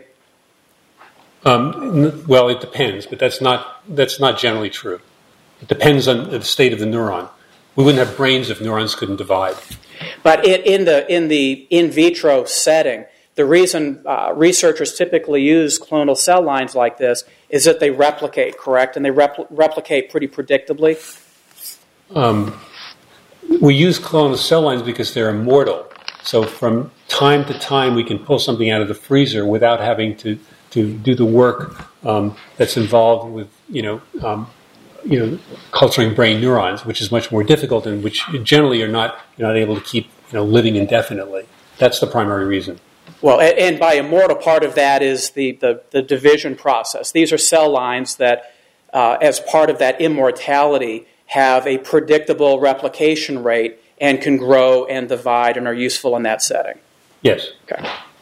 Um, well, it depends, but that's not that's not generally true. It depends on the state of the neuron. We wouldn't have brains if neurons couldn't divide. But in, in the in the in vitro setting, the reason uh, researchers typically use clonal cell lines like this is that they replicate, correct? And they repl- replicate pretty predictably. Um, we use clonal cell lines because they're immortal. So from time to time, we can pull something out of the freezer without having to, to do the work um, that's involved with, you know, um, you know, culturing brain neurons, which is much more difficult and which generally are not you're not able to keep, you know, living indefinitely. That's the primary reason. Well, and, and by immortal, part of that is the, the, the division process. These are cell lines that, uh, as part of that immortality, have a predictable replication rate and can grow and divide and are useful in that setting. Yes. Okay.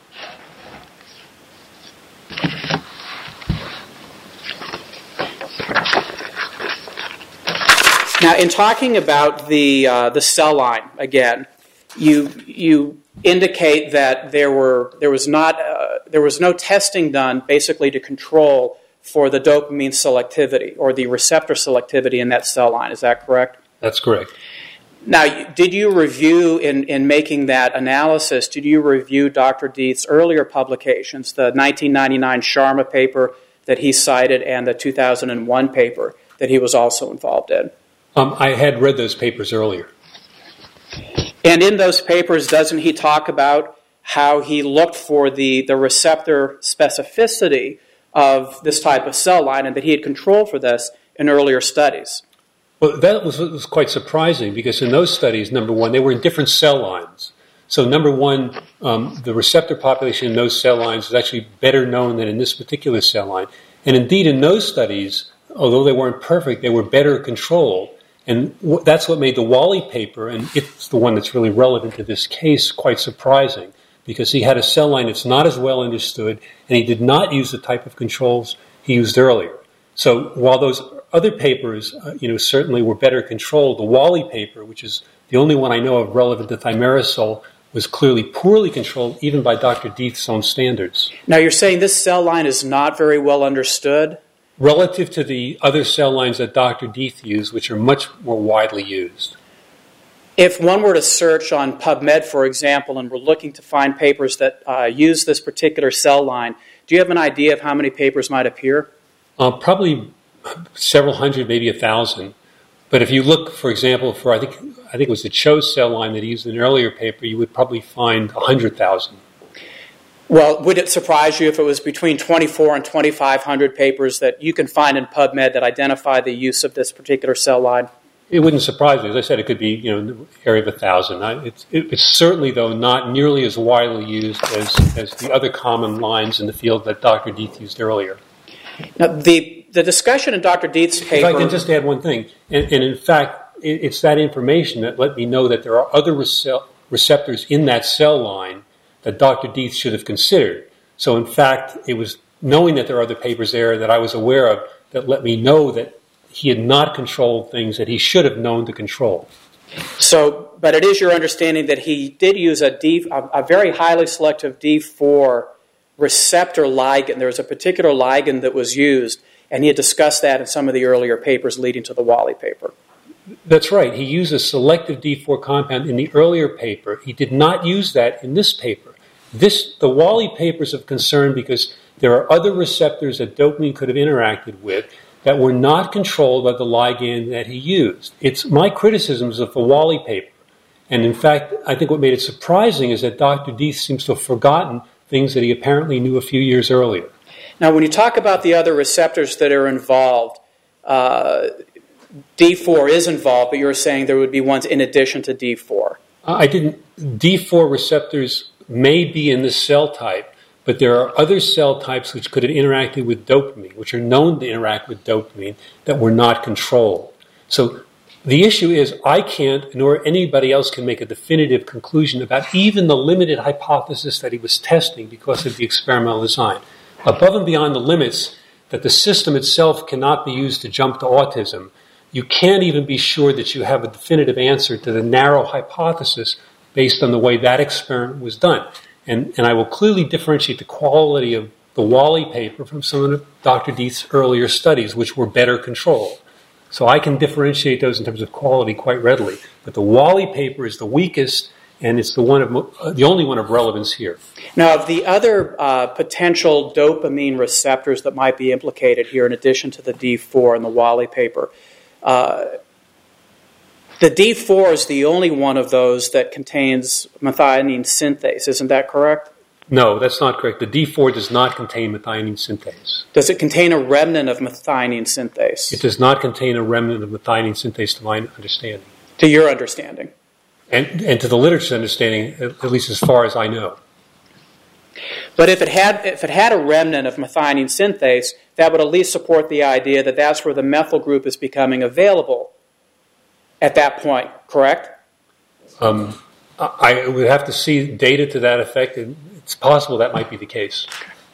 Now, in talking about the uh, the cell line again, you you indicate that there were there was not uh, there was no testing done basically to control for the dopamine selectivity or the receptor selectivity in that cell line. Is that correct? That's correct. Now, did you review, in, in making that analysis, did you review Doctor Deeth's earlier publications, the nineteen ninety-nine Sharma paper that he cited and the two thousand one paper that he was also involved in? Um, I had read those papers earlier. And in those papers, doesn't he talk about how he looked for the, the receptor specificity of this type of cell line and that he had control for this in earlier studies? Well, that was, was quite surprising because in those studies, number one, they were in different cell lines. So number one, um, the receptor population in those cell lines is actually better known than in this particular cell line. And indeed, in those studies, although they weren't perfect, they were better controlled. And w- that's what made the Wally paper, and it's the one that's really relevant to this case, quite surprising. Because he had a cell line that's not as well understood, and he did not use the type of controls he used earlier. So while those other papers, uh, you know, certainly were better controlled, the Wally paper, which is the only one I know of relevant to thimerosal, was clearly poorly controlled, even by Doctor Deeth's own standards. Now, you're saying this cell line is not very well understood? Relative to the other cell lines that Doctor Deeth used, which are much more widely used. If one were to search on PubMed, for example, and we're looking to find papers that uh, use this particular cell line, do you have an idea of how many papers might appear? Uh, probably several hundred, maybe a thousand. But if you look, for example, for I think I think it was the Cho cell line that he used in an earlier paper, you would probably find a hundred thousand. Well, would it surprise you if it was between twenty-four and twenty-five hundred papers that you can find in PubMed that identify the use of this particular cell line? It wouldn't surprise me. As I said, it could be, you know, in the area of a thousand. I, it's, it, it's certainly, though, not nearly as widely used as, as the other common lines in the field that Doctor Dieth used earlier. Now, the the discussion in Doctor Dieth's paper... If I can just add one thing, and, and in fact, it, it's that information that let me know that there are other rece- receptors in that cell line that Doctor Dieth should have considered. So, in fact, it was knowing that there are other papers there that I was aware of that let me know that he had not controlled things that he should have known to control. So, but it is your understanding that he did use a, D, a, a very highly selective D four receptor ligand. There was a particular ligand that was used, and he had discussed that in some of the earlier papers leading to the Wally paper. That's right. He used a selective D four compound in the earlier paper. He did not use that in this paper. This, the Wally paper is of concern because there are other receptors that dopamine could have interacted with that were not controlled by the ligand that he used. It's my criticisms of the Wally paper. And in fact, I think what made it surprising is that Doctor Dieth seems to have forgotten things that he apparently knew a few years earlier. Now, when you talk about the other receptors that are involved, uh, D four is involved, but you're saying there would be ones in addition to D four. I didn't. D four receptors may be in this cell type, but there are other cell types which could have interacted with dopamine, which are known to interact with dopamine, that were not controlled. So the issue is I can't, nor anybody else can make a definitive conclusion about even the limited hypothesis that he was testing because of the experimental design. Above and beyond the limits that the system itself cannot be used to jump to autism, you can't even be sure that you have a definitive answer to the narrow hypothesis based on the way that experiment was done. And, and I will clearly differentiate the quality of the Wally paper from some of Doctor Dieth's earlier studies, which were better controlled. So I can differentiate those in terms of quality quite readily. But the Wally paper is the weakest, and it's the one of uh, the only one of relevance here. Now, of the other uh, potential dopamine receptors that might be implicated here, in addition to the D four in the Wally paper, uh, the D four is the only one of those that contains methionine synthase. Isn't that correct? No, that's not correct. The D four does not contain methionine synthase. Does it contain a remnant of methionine synthase? It does not contain a remnant of methionine synthase, to my understanding. To your understanding? And, and to the literature's understanding, at least as far as I know. But if it had if it had a remnant of methionine synthase, that would at least support the idea that that's where the methyl group is becoming available at that point, correct? Um, I would have to see data to that effect, and it's possible that might be the case.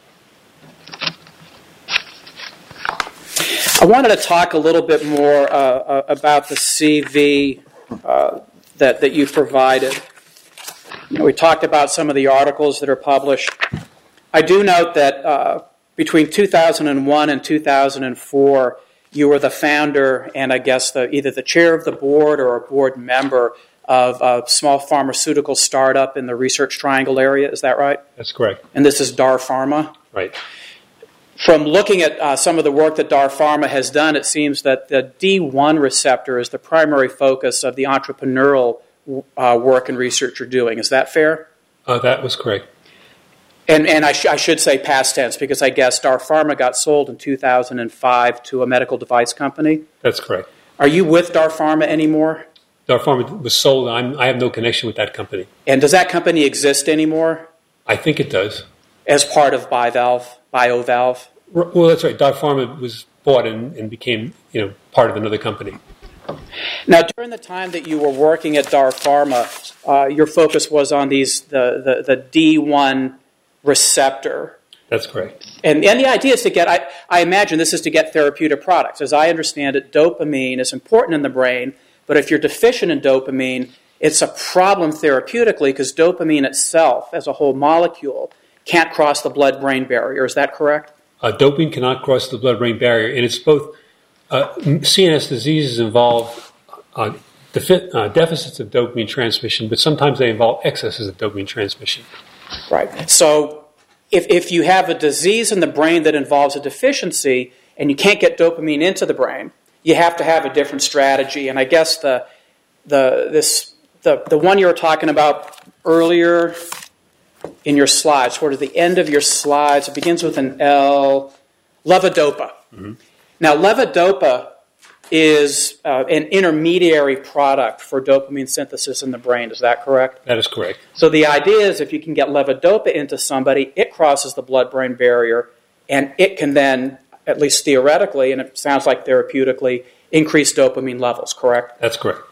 I wanted to talk a little bit more uh, about the C V uh, that, that you provided. You know, we talked about some of the articles that are published. I do note that uh, between two thousand one and two thousand four, you were the founder and I guess the, either the chair of the board or a board member of a small pharmaceutical startup in the Research Triangle area. Is that right? That's correct. And this is Dar Pharma? Right. From looking at uh, some of the work that Dar Pharma has done, it seems that the D one receptor is the primary focus of the entrepreneurial uh, work and research you're doing. Is that fair? Uh, that was correct. And, and I, sh- I should say past tense because I guess Dar Pharma got sold in two thousand five to a medical device company. That's correct. Are you with Dar Pharma anymore? Dar Pharma was sold. I'm, I have no connection with that company. And does that company exist anymore? I think it does. As part of BioValve? BioValve? Well, that's right. Dar Pharma was bought and, and became, you know, part of another company. Now, during the time that you were working at Dar Pharma, uh, your focus was on these the, the, the D one receptor. That's correct. And, and the idea is to get, I, I imagine this is to get therapeutic products. As I understand it, dopamine is important in the brain, but if you're deficient in dopamine, it's a problem therapeutically because dopamine itself, as a whole molecule, can't cross the blood-brain barrier. Is that correct? Uh, dopamine cannot cross the blood-brain barrier, and it's both uh, C N S diseases involve uh, defi- uh, deficits of dopamine transmission, but sometimes they involve excesses of dopamine transmission. Right. So if, if you have a disease in the brain that involves a deficiency and you can't get dopamine into the brain, you have to have a different strategy. And I guess the the this the, the one you were talking about earlier in your slides, toward the end of your slides, it begins with an L, levodopa. Mm-hmm. Now, levodopa is uh, an intermediary product for dopamine synthesis in the brain. Is that correct? That is correct. So the idea is if you can get levodopa into somebody, it crosses the blood-brain barrier, and it can then, at least theoretically, and it sounds like therapeutically, increase dopamine levels, correct? That's correct.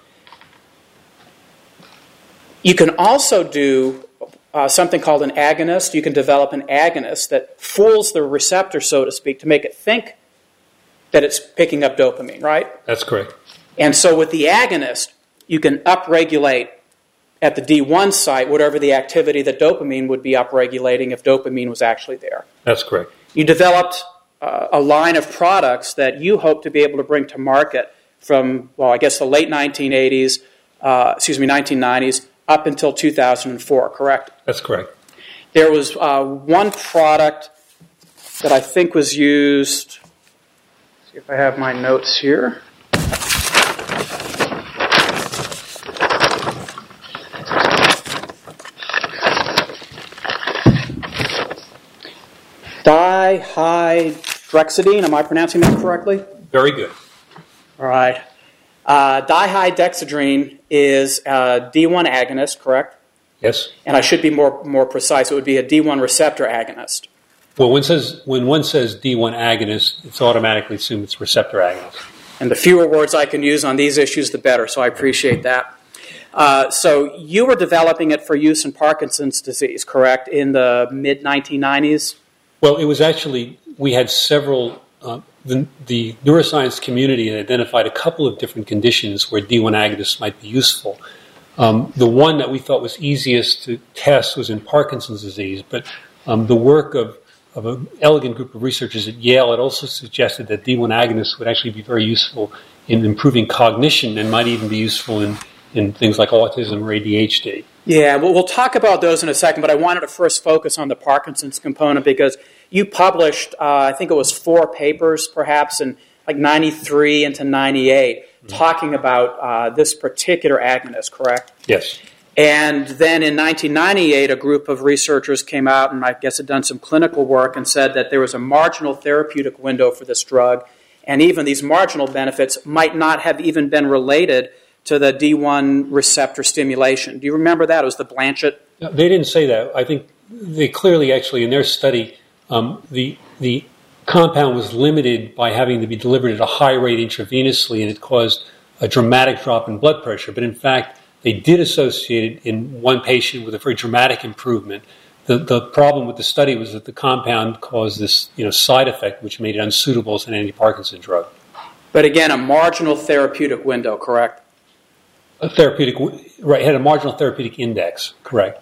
You can also do uh, something called an agonist. You can develop an agonist that fools the receptor, so to speak, to make it think that it's picking up dopamine, right? That's correct. And so with the agonist, you can upregulate at the D one site whatever the activity that dopamine would be upregulating if dopamine was actually there. That's correct. You developed uh, a line of products that you hope to be able to bring to market from, well, I guess the late nineteen eighties, uh, excuse me, nineteen nineties, up until two thousand four, correct? That's correct. There was uh, one product that I think was used. Let's see if I have my notes here. Dihydroxidine, am I pronouncing that correctly? Very good. All right. Uh, dihydroxidine is a D one agonist, correct? Yes. And I should be more more precise. It would be a D one receptor agonist. Well, when, says, when one says D one agonist, it's automatically assumed it's receptor agonist. And the fewer words I can use on these issues, the better, so I appreciate that. Uh, so you were developing it for use in Parkinson's disease, correct, in the mid nineteen nineties? Well, it was actually, we had several, uh, the, the neuroscience community had identified a couple of different conditions where D one agonists might be useful. Um, the one that we thought was easiest to test was in Parkinson's disease, but um, the work of, of an elegant group of researchers at Yale had also suggested that D one agonists would actually be very useful in improving cognition and might even be useful in, in things like autism or A D H D. Yeah, well, we'll talk about those in a second, but I wanted to first focus on the Parkinson's component because you published, uh, I think it was four papers perhaps, in like ninety-three into ninety-eight, mm-hmm. talking about uh, this particular agonist, correct? Yes. And then in nineteen ninety-eight, a group of researchers came out and I guess had done some clinical work and said that there was a marginal therapeutic window for this drug, and even these marginal benefits might not have even been related to the D one receptor stimulation. Do you remember that? It was the Blanchett? No, they didn't say that. I think they clearly actually, in their study, um, the the compound was limited by having to be delivered at a high rate intravenously, and it caused a dramatic drop in blood pressure. But in fact, they did associate it in one patient with a very dramatic improvement. The the problem with the study was that the compound caused this you know side effect, which made it unsuitable as an anti-Parkinson drug. But again, a marginal therapeutic window, correct? A therapeutic, right, had a marginal therapeutic index, correct.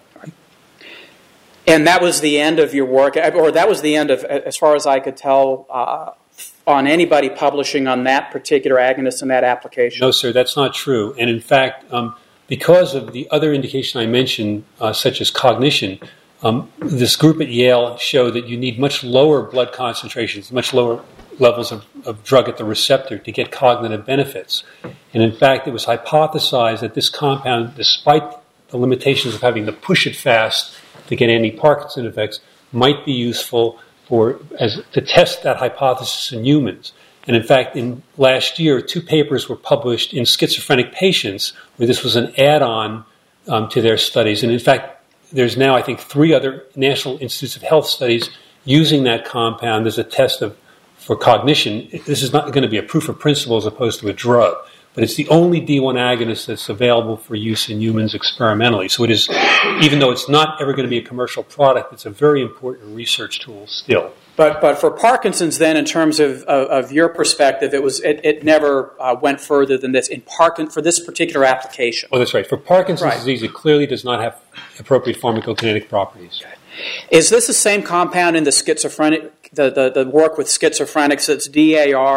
And that was the end of your work, or that was the end of, as far as I could tell, uh, on anybody publishing on that particular agonist in that application? No, sir, that's not true. And in fact, um, because of the other indication I mentioned, uh, such as cognition, um, this group at Yale showed that you need much lower blood concentrations, much lower levels of, of drug at the receptor to get cognitive benefits. And in fact, it was hypothesized that this compound, despite the limitations of having to push it fast to get anti-Parkinson effects, might be useful for as to test that hypothesis in humans. And in fact, in last year, two papers were published in schizophrenic patients where this was an add-on um, to their studies. And in fact, there's now, I think, three other National Institutes of Health studies using that compound as a test of for cognition. This is not going to be a proof of principle as opposed to a drug, but it's the only D one agonist that's available for use in humans experimentally. So it is, even though it's not ever going to be a commercial product, it's a very important research tool still. But but for Parkinson's, then, in terms of of, of your perspective, it was it, it never uh, went further than this in Parkin for this particular application. Oh, that's right. For Parkinson's right. disease, it clearly does not have appropriate pharmacokinetic properties. Okay. Is this the same compound in the schizophrenic, the, the, the work with schizophrenics? It's D A R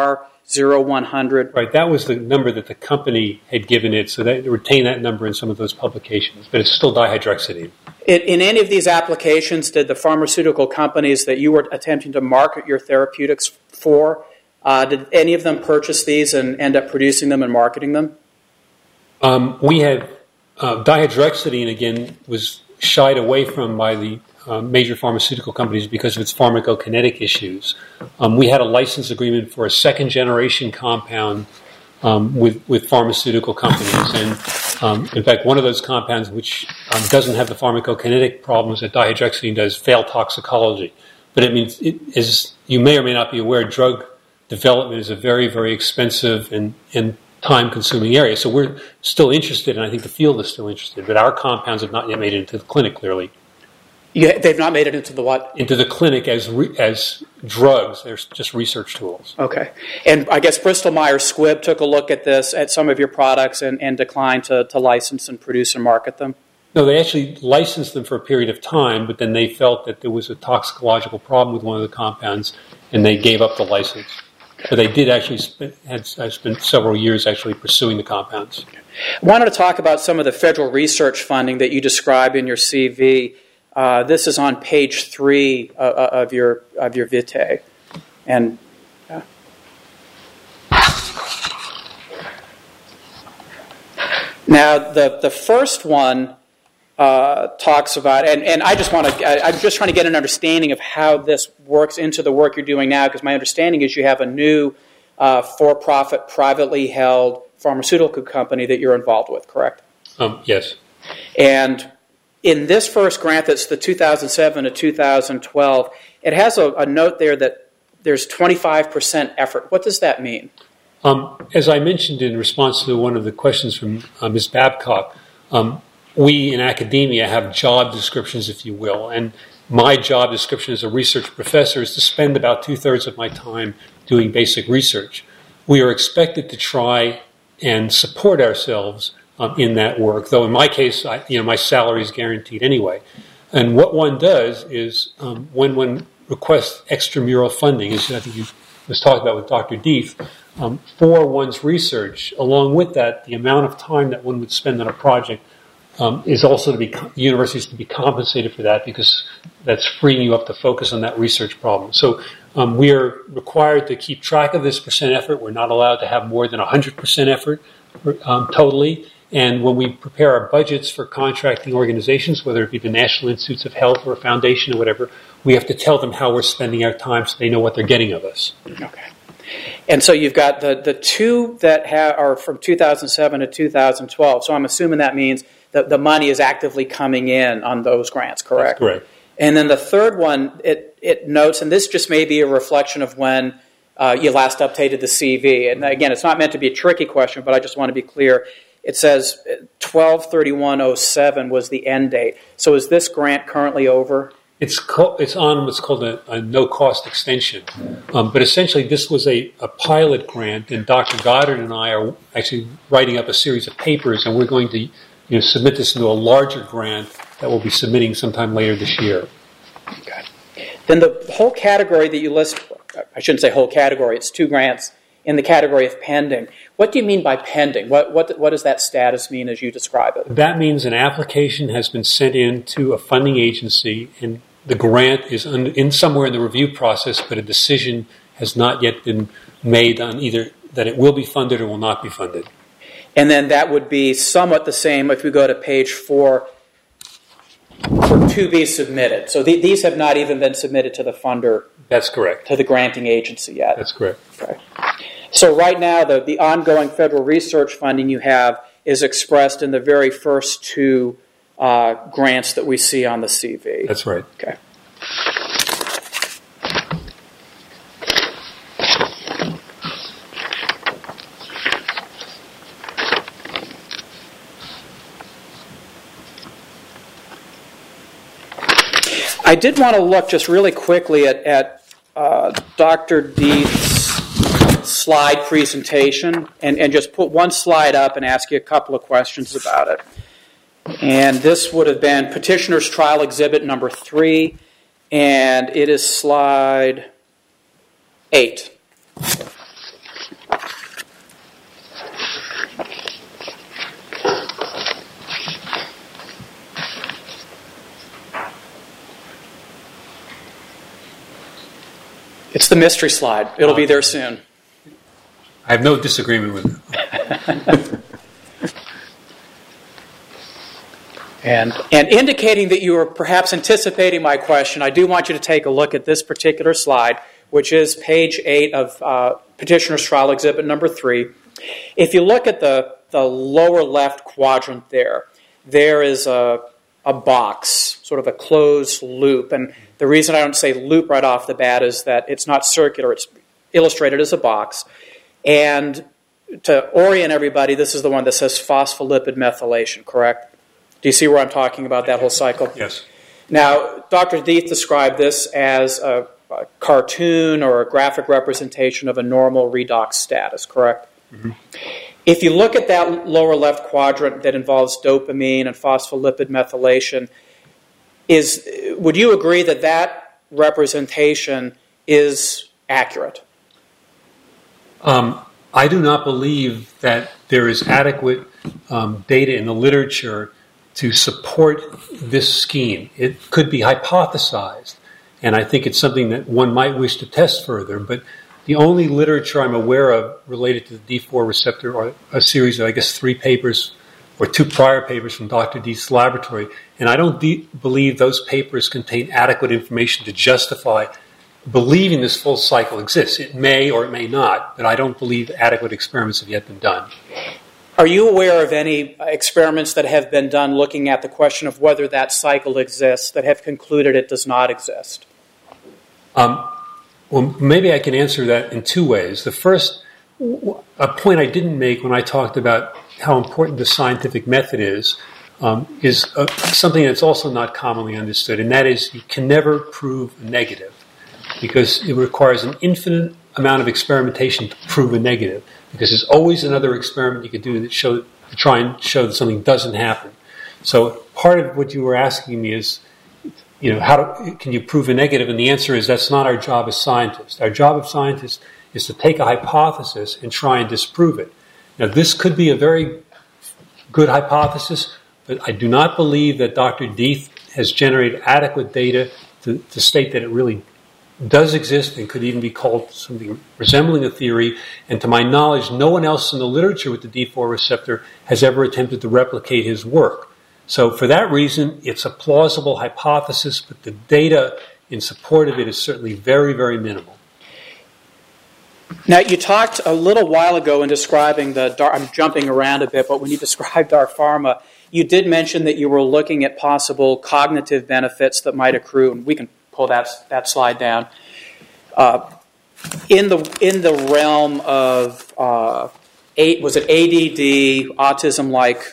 zero one hundred. Right, that was the number that the company had given it, so they retained that number in some of those publications, but it's still dihydroxidine. In, in any of these applications, did the pharmaceutical companies that you were attempting to market your therapeutics for, uh, did any of them purchase these and end up producing them and marketing them? Um, we had uh, dihydroxidine, again, was shied away from by the uh, major pharmaceutical companies because of its pharmacokinetic issues. Um, we had a license agreement for a second-generation compound um, with, with pharmaceutical companies. And, um, in fact, one of those compounds, which um, doesn't have the pharmacokinetic problems that dihydroxidine does, failed toxicology. But it means, it is, you may or may not be aware, drug development is a very, very expensive and, and time-consuming area. So we're still interested, and I think the field is still interested, but our compounds have not yet made it into the clinic, clearly. You, they've not made it into the what? Into the clinic as re, as drugs. They're just research tools. Okay. And I guess Bristol Myers Squibb took a look at this, at some of your products, and, and declined to, to license and produce and market them? No, they actually licensed them for a period of time, but then they felt that there was a toxicological problem with one of the compounds, and they gave up the license. But they did actually spend, had spent several years actually pursuing the compounds. I wanted to talk about some of the federal research funding that you describe in your C V. Uh, this is on page three uh, of your of your vitae, and uh, now the the first one uh, talks about, and, and I just want to, I'm just trying to get an understanding of how this works into the work you're doing now, because my understanding is you have a new uh, for-profit, privately held pharmaceutical company that you're involved with, correct? Um, yes. And in this first grant, that's the two thousand seven to two thousand twelve, it has a, a note there that there's twenty-five percent effort. What does that mean? Um, as I mentioned in response to one of the questions from uh, Miz Babcock, um, we in academia have job descriptions, if you will, and my job description as a research professor is to spend about two-thirds of my time doing basic research. We are expected to try and support ourselves um, in that work, though in my case, I, you know, my salary is guaranteed anyway. And what one does is um, when one requests extramural funding, as I think you was talking about with Doctor Deeth, um, for one's research, along with that, the amount of time that one would spend on a project Um, is also to be, the university is to be compensated for that, because that's freeing you up to focus on that research problem. So um, we are required to keep track of this percent effort. We're not allowed to have more than one hundred percent effort um, totally. And when we prepare our budgets for contracting organizations, whether it be the National Institutes of Health or a foundation or whatever, we have to tell them how we're spending our time so they know what they're getting of us. Okay. And so you've got the, the two that ha- are from two thousand seven to two thousand twelve. So I'm assuming that means that the money is actively coming in on those grants, correct? That's correct. And then the third one, it, it notes, and this just may be a reflection of when uh, you last updated the C V. And again, it's not meant to be a tricky question, but I just want to be clear. It says twelve thirty-one oh seven was the end date. So is this grant currently over? It's co- it's on what's called a, a no-cost extension. Um, but essentially, this was a, a pilot grant, and Doctor Goddard and I are actually writing up a series of papers, and we're going to you know, submit this into a larger grant that we'll be submitting sometime later this year. Okay. Then the whole category that you list, I shouldn't say whole category, it's two grants in the category of pending. What do you mean by pending? What, what, what does that status mean as you describe it? That means an application has been sent in to a funding agency, and the grant is un, in somewhere in the review process, but a decision has not yet been made on either that it will be funded or will not be funded. And then that would be somewhat the same if we go to page four for to be submitted. So th- these have not even been submitted to the funder. That's correct. To the granting agency yet. That's correct. Okay. So right now, the, the ongoing federal research funding you have is expressed in the very first two uh, grants that we see on the C V. That's right. Okay. I did want to look just really quickly at, at uh, Doctor Deeth's slide presentation and, and just put one slide up and ask you a couple of questions about it. And this would have been Petitioner's Trial Exhibit number three, and it is slide eight. It's the mystery slide. It'll be there soon. I have no disagreement with it. and, and indicating that you are perhaps anticipating my question, I do want you to take a look at this particular slide, which is page eight of uh, Petitioner's Trial Exhibit number three. If you look at the, the lower left quadrant there, there is a, a box, sort of a closed loop. And the reason I don't say loop right off the bat is that it's not circular, it's illustrated as a box. And to orient everybody, this is the one that says phospholipid methylation, correct? Do you see where I'm talking about that whole cycle? Yes. Now, Doctor Deeth described this as a, a cartoon or a graphic representation of a normal redox status, correct? Mm-hmm. If you look at that lower left quadrant that involves dopamine and phospholipid methylation, is would you agree that that representation is accurate? Um, I do not believe that there is adequate um, data in the literature to support this scheme. It could be hypothesized, and I think it's something that one might wish to test further, but the only literature I'm aware of related to the D four receptor are a series of, I guess, three papers or two prior papers from Doctor Deeth's laboratory, and I don't de- believe those papers contain adequate information to justify believing this full cycle exists. It may or it may not, but I don't believe adequate experiments have yet been done. Are you aware of any experiments that have been done looking at the question of whether that cycle exists that have concluded it does not exist? Um, well, maybe I can answer that in two ways. The first, a point I didn't make when I talked about how important the scientific method is, um, is uh, something that's also not commonly understood, and that is you can never prove a negative, because it requires an infinite amount of experimentation to prove a negative, because there's always another experiment you could do that show, to try and show that something doesn't happen. So part of what you were asking me is, you know, how do, can you prove a negative? And the answer is that's not our job as scientists. Our job as scientists is to take a hypothesis and try and disprove it. Now, this could be a very good hypothesis, but I do not believe that Doctor Deeth has generated adequate data to, to state that it really does exist and could even be called something resembling a theory. And to my knowledge, no one else in the literature with the D four receptor has ever attempted to replicate his work. So for that reason, it's a plausible hypothesis, but the data in support of it is certainly very, very minimal. Now, you talked a little while ago in describing the, I'm jumping around a bit, but when you described our pharma, you did mention that you were looking at possible cognitive benefits that might accrue, and we can pull that that slide down. Uh, in the in the realm of uh, eight, was it A D D, autism-like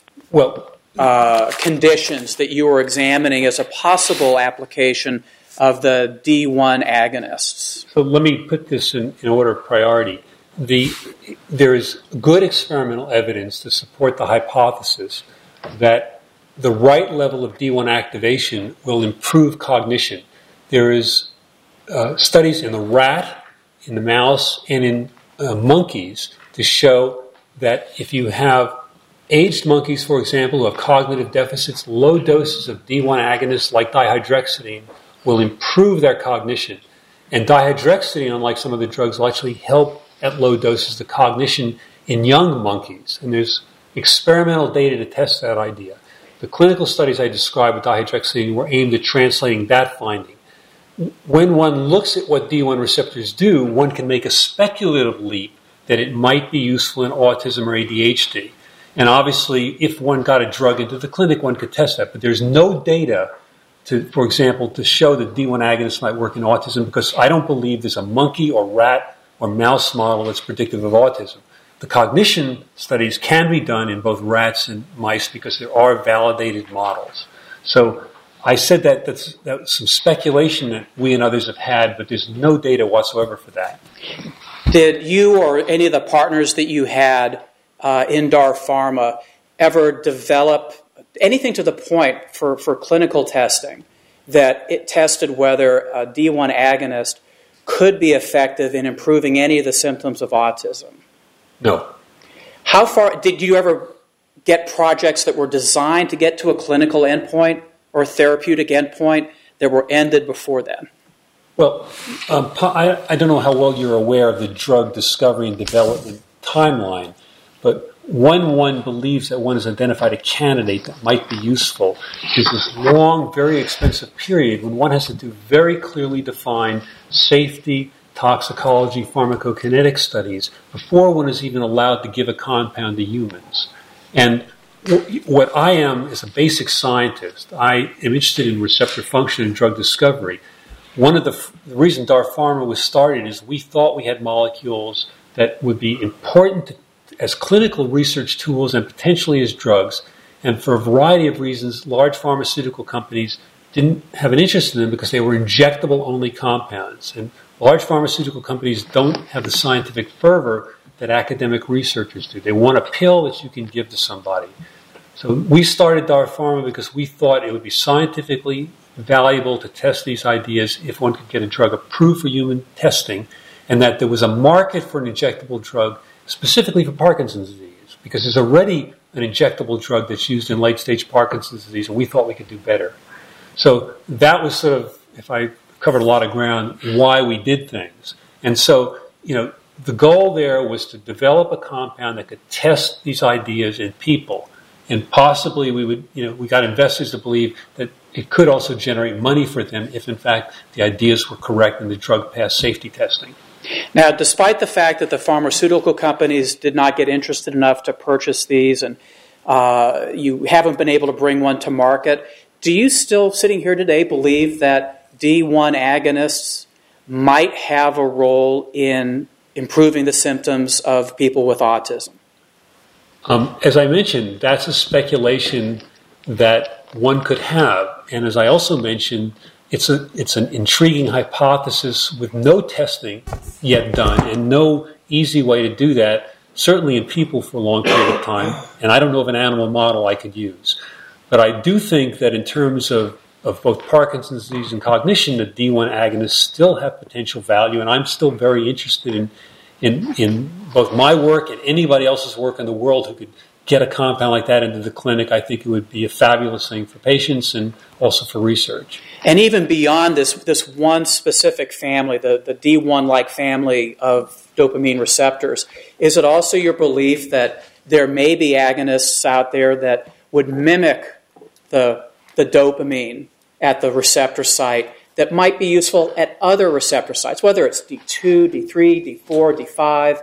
well uh, conditions that you were examining as a possible application of the D one agonists? So let me put this in, in order of priority. The there is good experimental evidence to support the hypothesis that the right level of D one activation will improve cognition. There is uh, studies in the rat, in the mouse, and in uh, monkeys to show that if you have aged monkeys, for example, who have cognitive deficits, low doses of D one agonists like dihydroxyzine will improve their cognition. And dihydroxyzine, unlike some of the drugs, will actually help at low doses the cognition in young monkeys. And there's experimental data to test that idea. The clinical studies I described with dihydroxyzine were aimed at translating that finding. When one looks at what D one receptors do, one can make a speculative leap that it might be useful in autism or A D H D. And obviously, if one got a drug into the clinic, one could test that. But there's no data, to, for example, to show that D one agonists might work in autism, because I don't believe there's a monkey or rat or mouse model that's predictive of autism. The cognition studies can be done in both rats and mice because there are validated models. So I said that that's, that's some speculation that we and others have had, but there's no data whatsoever for that. Did you or any of the partners that you had uh, in Dar Pharma ever develop anything to the point for, for clinical testing that it tested whether a D one agonist could be effective in improving any of the symptoms of autism? No. How far did you ever get projects that were designed to get to a clinical endpoint or therapeutic endpoint that were ended before then? Well, um, I, I don't know how well you're aware of the drug discovery and development timeline, but when one believes that one has identified a candidate that might be useful, is this long, very expensive period when one has to do very clearly defined safety, toxicology, pharmacokinetic studies before one is even allowed to give a compound to humans. And what I am is a basic scientist. I am interested in receptor function and drug discovery. One of the, f- the reason Dar Pharma was started is we thought we had molecules that would be important to, as clinical research tools and potentially as drugs. And for a variety of reasons, large pharmaceutical companies didn't have an interest in them because they were injectable-only compounds. And large pharmaceutical companies don't have the scientific fervor that academic researchers do. They want a pill that you can give to somebody. So we started Dar Pharma because we thought it would be scientifically valuable to test these ideas if one could get a drug approved for human testing, and that there was a market for an injectable drug specifically for Parkinson's disease, because there's already an injectable drug that's used in late-stage Parkinson's disease, and we thought we could do better. So that was sort of, if I covered a lot of ground, why we did things. And so, you know, the goal there was to develop a compound that could test these ideas in people. And possibly we would, you know, we got investors to believe that it could also generate money for them if, in fact, the ideas were correct and the drug passed safety testing. Now, despite the fact that the pharmaceutical companies did not get interested enough to purchase these and uh, you haven't been able to bring one to market, do you still, sitting here today, believe that D one agonists might have a role in improving the symptoms of people with autism? Um, as I mentioned, that's a speculation that one could have. And as I also mentioned, it's a it's an intriguing hypothesis with no testing yet done and no easy way to do that, certainly in people for a long period of time. And I don't know of an animal model I could use. But I do think that in terms of, of both Parkinson's disease and cognition, the D one agonists still have potential value. And I'm still very interested in In, in both my work and anybody else's work in the world who could get a compound like that into the clinic. I think it would be a fabulous thing for patients and also for research. And even beyond this this one specific family, the, the D one-like family of dopamine receptors, is it also your belief that there may be agonists out there that would mimic the, the dopamine at the receptor site that might be useful at other receptor sites, whether it's D two, D three, D four, D five,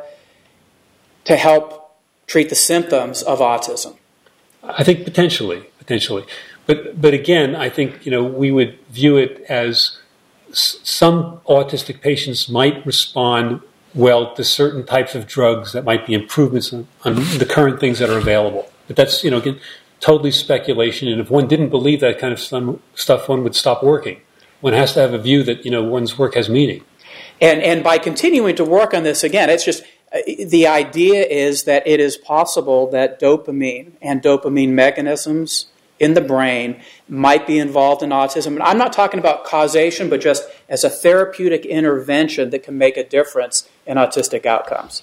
to help treat the symptoms of autism? I think potentially, potentially. But but again, I think, you know, we would view it as s- some autistic patients might respond well to certain types of drugs that might be improvements on, on the current things that are available. But that's, you know, again, totally speculation. And if one didn't believe that kind of some stuff, one would stop working. One has to have a view that, you know, one's work has meaning. And and by continuing to work on this, again, it's just uh, the idea is that it is possible that dopamine and dopamine mechanisms in the brain might be involved in autism. And I'm not talking about causation, but just as a therapeutic intervention that can make a difference in autistic outcomes.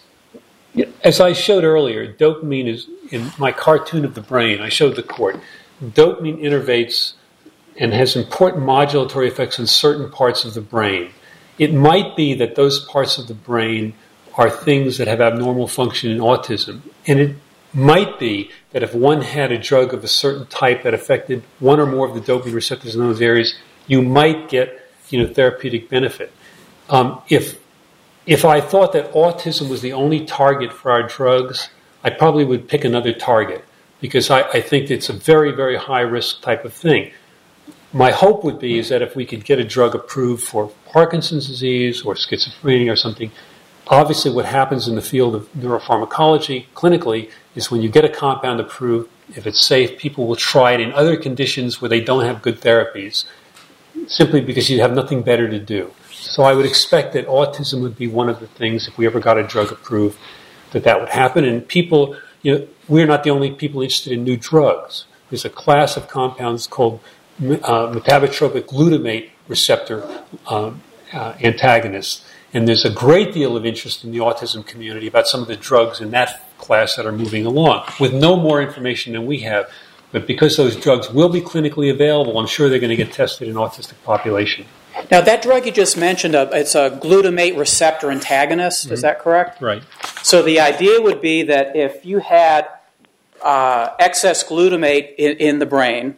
As I showed earlier, dopamine is, in my cartoon of the brain, I showed the court, dopamine innervates and has important modulatory effects on certain parts of the brain. It might be that those parts of the brain are things that have abnormal function in autism. And it might be that if one had a drug of a certain type that affected one or more of the dopamine receptors in those areas, you might get, you know, therapeutic benefit. Um, if if I thought that autism was the only target for our drugs, I probably would pick another target because I, I think it's a very, very high-risk type of thing. My hope would be is that if we could get a drug approved for Parkinson's disease or schizophrenia or something, obviously what happens in the field of neuropharmacology clinically is when you get a compound approved, if it's safe, people will try it in other conditions where they don't have good therapies, simply because you have nothing better to do. So I would expect that autism would be one of the things, if we ever got a drug approved, that that would happen. And people, you know, we're not the only people interested in new drugs. There's a class of compounds called Uh, metabotropic glutamate receptor um, uh, antagonists. And there's a great deal of interest in the autism community about some of the drugs in that class that are moving along, with no more information than we have. But because those drugs will be clinically available, I'm sure they're going to get tested in autistic population. Now, that drug you just mentioned, uh, it's a glutamate receptor antagonist. Mm-hmm. Is that correct? Right. So the idea would be that if you had uh, excess glutamate in, in the brain,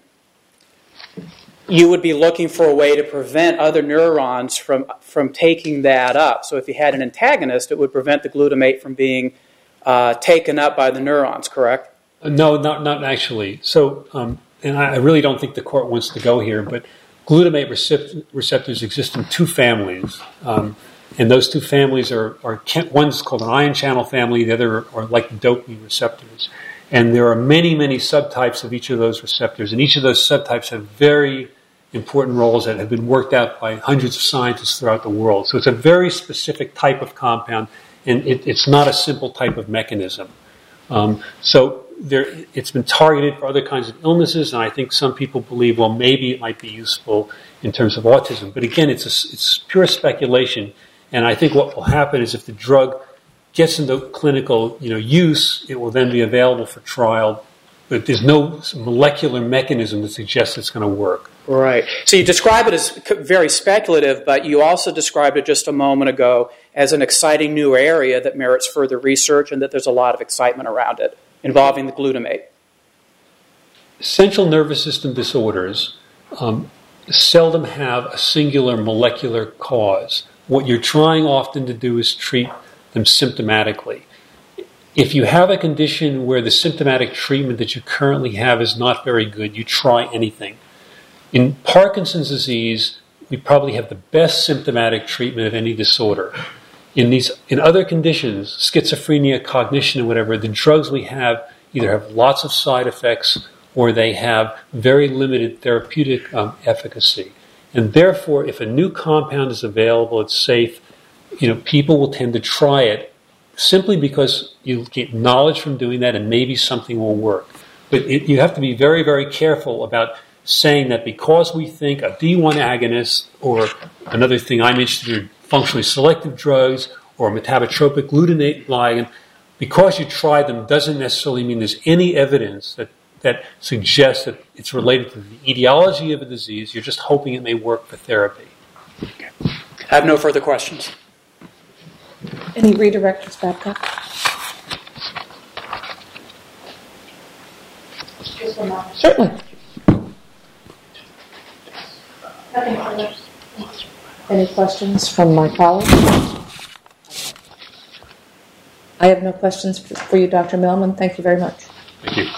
you would be looking for a way to prevent other neurons from, from taking that up. So if you had an antagonist, it would prevent the glutamate from being uh, taken up by the neurons, correct? Uh, no, not not actually. So, um, and I really don't think the court wants to go here, but glutamate recept- receptors exist in two families. Um, and those two families are, are, one's called an ion channel family, the other are, are like dopamine receptors. And there are many, many subtypes of each of those receptors, and each of those subtypes have very important roles that have been worked out by hundreds of scientists throughout the world. So it's a very specific type of compound, and it, it's not a simple type of mechanism. Um, so there, it's been targeted for other kinds of illnesses, and I think some people believe, well, maybe it might be useful in terms of autism. But again, it's a, it's pure speculation, and I think what will happen is if the drug gets into clinical, you know, use, it will then be available for trial, but there's no molecular mechanism that suggests it's going to work. Right. So you describe it as very speculative, but you also described it just a moment ago as an exciting new area that merits further research and that there's a lot of excitement around it involving the glutamate. Central nervous system disorders um, seldom have a singular molecular cause. What you're trying often to do is treat them symptomatically. If you have a condition where the symptomatic treatment that you currently have is not very good, you try anything. In Parkinson's disease, we probably have the best symptomatic treatment of any disorder. In these, in other conditions, schizophrenia, cognition, and whatever, the drugs we have either have lots of side effects or they have very limited therapeutic um, efficacy. And therefore, if a new compound is available, it's safe, you know, people will tend to try it simply because you get knowledge from doing that and maybe something will work. But it, you have to be very, very careful about saying that because we think a D one agonist or another thing I'm interested in, functionally selective drugs or metabotropic glutamate ligand, because you try them doesn't necessarily mean there's any evidence that, that suggests that it's related to the etiology of a disease. You're just hoping it may work for therapy. Okay. I have no further questions. Any redirectors, Babcock? Just a moment. Certainly. Any questions from my colleagues? I have no questions for you, Doctor Millman. Thank you very much. Thank you.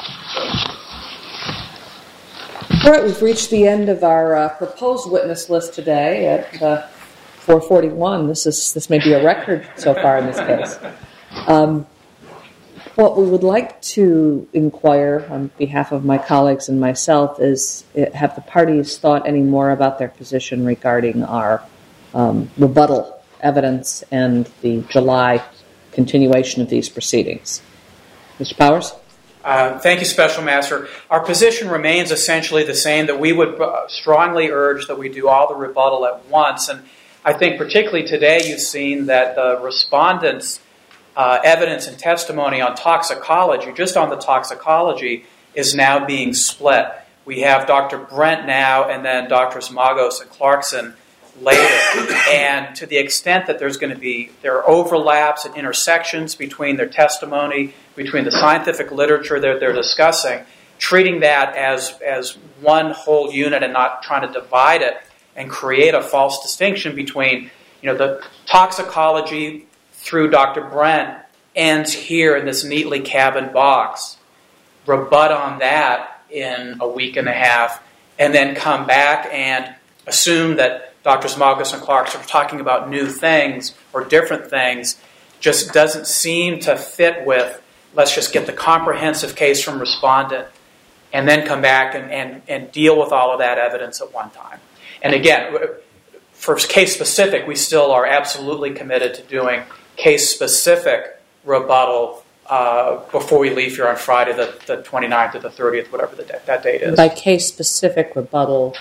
All right, we've reached the end of our uh, proposed witness list today at uh, four forty-one. This is this may be a record so far in this case. Um, what we would like to inquire on behalf of my colleagues and myself is, have the parties thought any more about their position regarding our um, rebuttal evidence and the July continuation of these proceedings? Mister Powers? Uh, thank you, Special Master. Our position remains essentially the same, that we would uh, strongly urge that we do all the rebuttal at once. And I think particularly today you've seen that the respondents' uh, evidence and testimony on toxicology, just on the toxicology, is now being split. We have Doctor Brent now and then Doctors Magos and Clarkson later. And to the extent that there's going to be, there are overlaps and intersections between their testimony, between the scientific literature that they're discussing, treating that as, as one whole unit and not trying to divide it and create a false distinction between, you know, the toxicology through Doctor Brent ends here in this neatly cabined box. Rebut on that in a week and a half, and then come back and assume that Doctors Magos and Clarkson are talking about new things or different things, just doesn't seem to fit with, let's just get the comprehensive case from respondent and then come back and, and, and deal with all of that evidence at one time. And again, for case-specific, we still are absolutely committed to doing case-specific rebuttal uh, before we leave here on Friday, the, the twenty-ninth or the thirtieth, whatever the da- that date is. By case-specific rebuttal,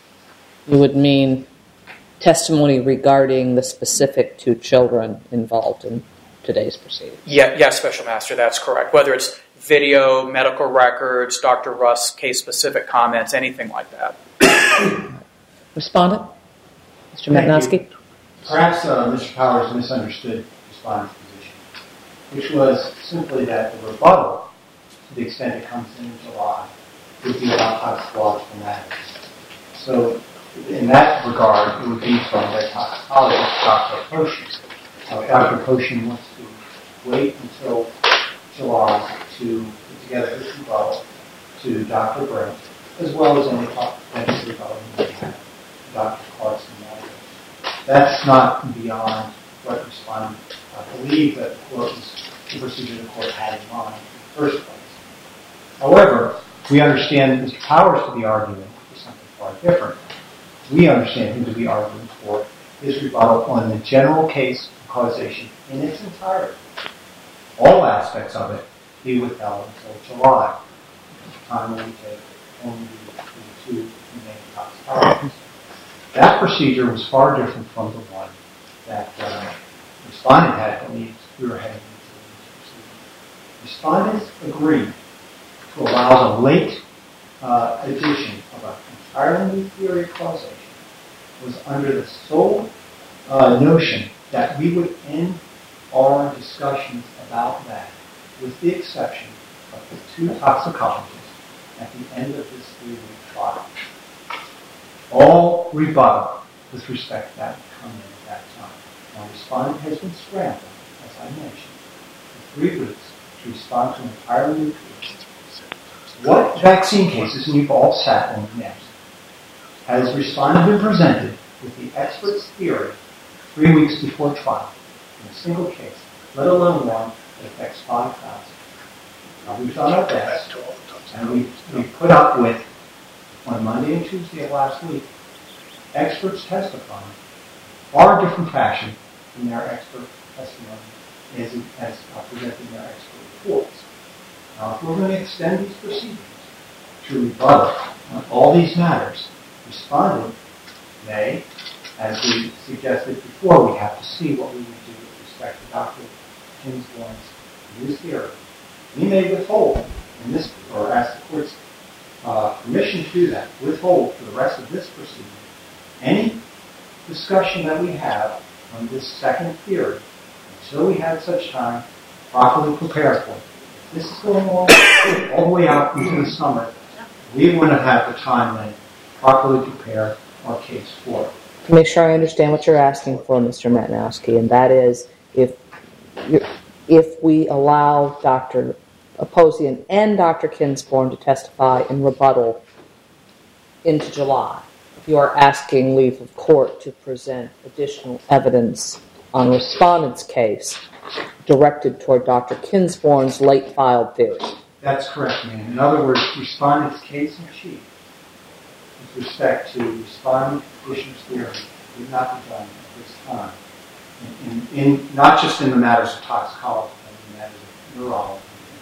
you would mean testimony regarding the specific two children involved in today's proceedings. Yeah, yes, Special Master, that's correct. Whether it's video, medical records, Doctor Russ case-specific comments, anything like that. Respondent? Mister Matnowski? Perhaps uh, Mister Powers misunderstood the respondent's position, which was simply that the rebuttal, to the extent it comes in July, would be about toxicological matters. So, in that regard, it would be from the toxicologist, Doctor Potion. Uh, Doctor Potion wants to wait until July to put together his rebuttal to Doctor Brent, as well as any potential rebuttal he may have to Doctor Clarkson. That's not beyond what respondent uh, believed that the court was, the procedure the court had in mind in the first place. However, we understand Mister Powers to be arguing for something far different. We understand him to be arguing for his rebuttal on the general case of causation in its entirety. All aspects of it be withheld until July, the time when we take only the two remaining toxicologists. That procedure was far different from the one that uh, respondent had believed we were heading into this proceeding. Respondents agreed to allow the late uh, addition of an entirely new theory of causation was under the sole uh, notion that we would end our discussions about that, with the exception of the two toxicologists at the end of this three-week trial. All rebuttal with respect to that would come in at that time. Now, respondent has been scrambling, as I mentioned, for three weeks to respond to an entirely new case. What vaccine cases, and you've all sat on next, has respondent been presented with the expert's theory three weeks before trial in a single case, let alone one that affects five thousand? Now, we've done our best, and we we put up with, on Monday and Tuesday of last week, experts testifying far different fashion in their expert testimony as, as uh, presented in their expert reports. Now, if we're going to extend these proceedings to rebuttal on all these matters, respondent may, as we suggested before, we have to see what we would do with respect to Doctor Kingsbourne's new theory. We may withhold, in this, or ask the court's uh, permission to do that, withhold for the rest of this proceeding any discussion that we have on this second theory until we have such time to properly prepare for it. If this is going on all the way out into the summer, we want to have the time then to properly prepare our case for it. To make sure I understand what you're asking for, Mister Matnowski, and that is if if we allow Doctor Aposian and Doctor Kingsbourne to testify in rebuttal into July, if you are asking leave of court to present additional evidence on respondent's case directed toward Doctor Kingsbourne's late filed theory. That's correct, ma'am. In other words, respondent's case in chief with respect to respondent petitioner's theory would not be done at this time. In, in, in, not just in the matters of toxicology, but in the matters of neurology.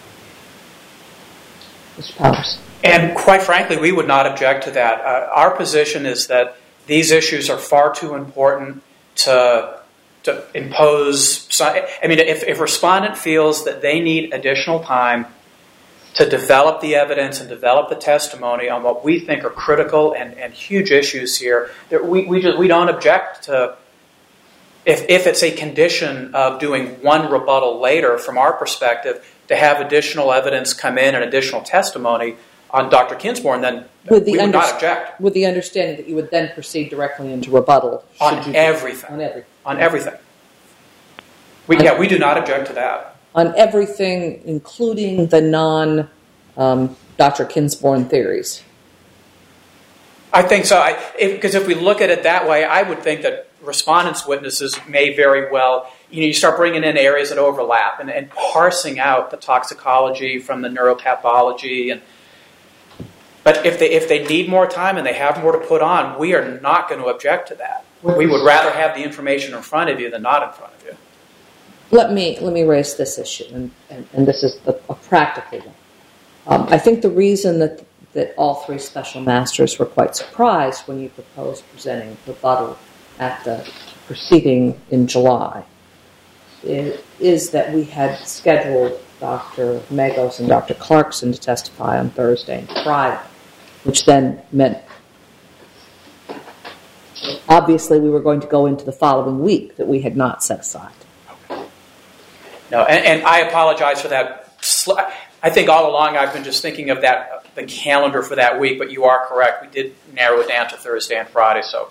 Mister Powers. And quite frankly, we would not object to that. Uh, our position is that these issues are far too important to, to impose. I mean, if, if respondent feels that they need additional time to develop the evidence and develop the testimony on what we think are critical and, and huge issues here, that we, we, just, we don't object to, if, if it's a condition of doing one rebuttal later, from our perspective, to have additional evidence come in and additional testimony on Doctor Kingsbourne, then with the we would under- not object. With the understanding that you would then proceed directly into rebuttal. On everything. On everything. On everything. We, yeah, we do not object to that. On everything, including the non um, Doctor Kingsbourne theories. I think so. Because if, if we look at it that way, I would think that respondents' witnesses may very well, you know, you start bringing in areas that overlap and, and parsing out the toxicology from the neuropathology. And but if they if they need more time and they have more to put on, we are not going to object to that. What we would rather have the information in front of you than not in front of you. Let me let me raise this issue, and, and, and this is a, a practical one. Um, I think the reason that that all three special masters were quite surprised when you proposed presenting rebuttal at the proceeding in July is, is that we had scheduled Doctor Magos and Doctor Clarkson to testify on Thursday and Friday, which then meant Obviously, we were going to go into the following week that we had not set aside. No, and, and I apologize for that. I think all along I've been just thinking of that the calendar for that week, but you are correct. We did narrow it down to Thursday and Friday, so.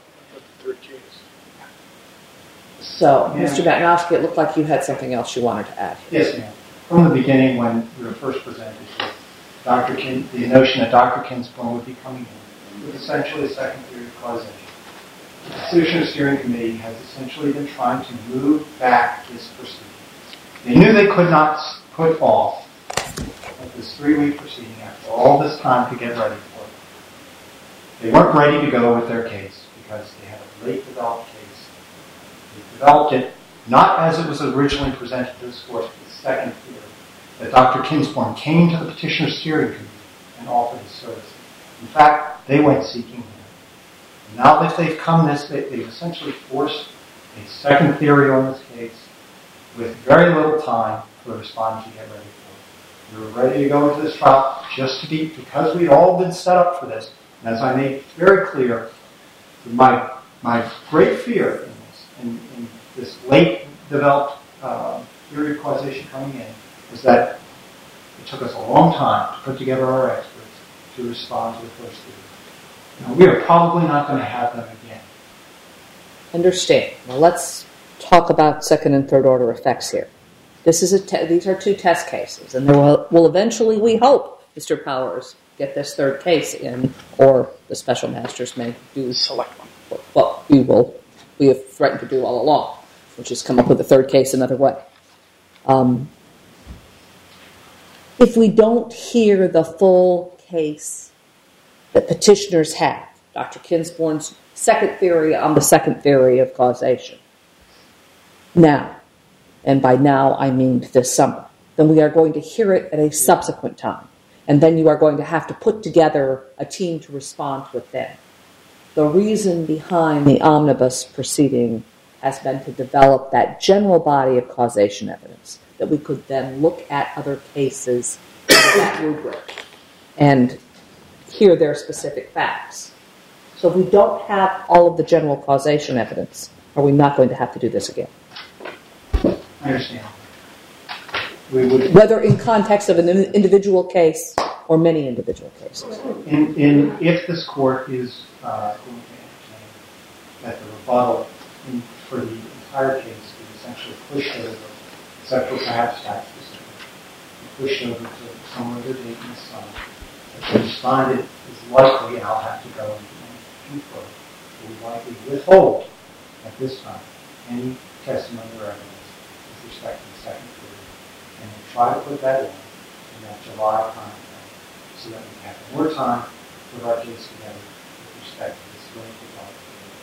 So, Yeah. Mister Batnowski, it looked like you had something else you wanted to add. Yes, ma'am. From the beginning, when we were first presented with Doctor Kin, the notion that Doctor Kinsborn would be coming in with essentially a second theory of causation. The Petitioner Steering Committee has essentially been trying to move back this proceeding. They knew they could not put off this three-week proceeding after all this time to get ready for it. They weren't ready to go with their case because they had a late developed case. They developed it not as it was originally presented to this court, but the second theory, that Doctor Kinsborn came to the Petitioner Steering Committee and offered his services. In fact, they went seeking him. And now that they've come this, they, they've essentially forced a second theory on this case with very little time for the respondent to get ready for it. We were ready to go into this trial just to be, because we'd all been set up for this. And as I made very clear, my my great fear in this, in, in this late developed uh, theory of causation coming in, was that it took us a long time to put together our experts to respond to the first theory. Now, we are probably not going to have them again. Understand. Now let's talk about second and third order effects here. This is a te- these are two test cases, and there will, will eventually, we hope, Mister Powers, get this third case in, or the special masters may do Select one. what we will, we have threatened to do all along, which is come up with a third case another way. Um, if we don't hear the full case that petitioners have, Doctor Kinsborn's second theory on the second theory of causation, now, and by now I mean this summer, then we are going to hear it at a subsequent time. And then you are going to have to put together a team to respond to it then. The reason behind the omnibus proceeding has been to develop that general body of causation evidence that we could then look at other cases under that rubric and hear their specific facts. So if we don't have all of the general causation evidence, are we not going to have to do this again? I understand. We would, Whether in context of an individual case or many individual cases. in, in, if this court is uh, going to entertain that the rebuttal in, for the entire case is essentially pushed over, except for perhaps fact specific, pushed over to some other date in the summer, that the respondent is likely, and I'll have to go and confirm, will likely withhold at this time any testimony or evidence with respect to the second theory, and we'll try to put that in in that July time frame so that we have more time to put our case together with respect to this late development.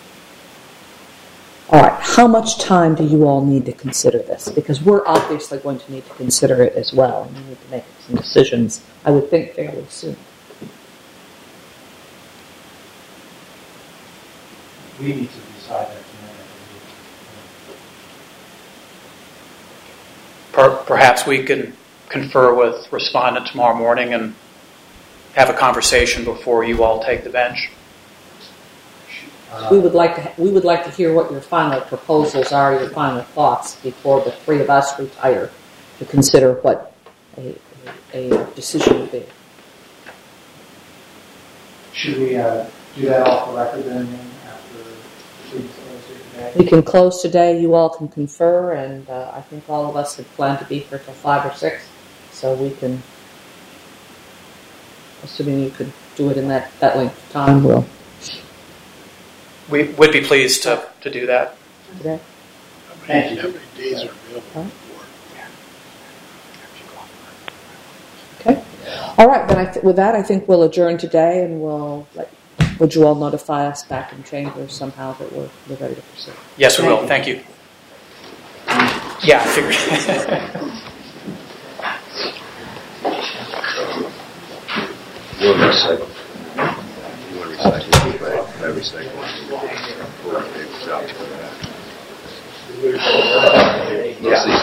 All right, how much time do you all need to consider this? Because we're obviously going to need to consider it as well, and we need to make some decisions, I would think, fairly soon. We need to decide that tonight. Per- perhaps we can confer with respondent tomorrow morning and have a conversation before you all take the bench. Uh, We would like to we would like to hear what your final proposals are, your final thoughts before the three of us retire to consider what a, a, a decision would be. Should we uh, do that off the record then after we close here today? We can close today. You all can confer, and uh, I think all of us had planned to be here till five or six, so we can. Assuming you could do it in that, that length of time, we'll. We would be pleased to, to do that. Today. Thank you. How many days are available for? Okay. All right. Then I th- with that, I think we'll adjourn today, and we'll. Let, would you all notify us back in chambers somehow that we're, we're ready to proceed? Yes, we Thank will. you. Thank you. Yeah, I figured. We'll recycle. You want to recycle? Right. I recycle. Pull up paper shops for that. We'll see.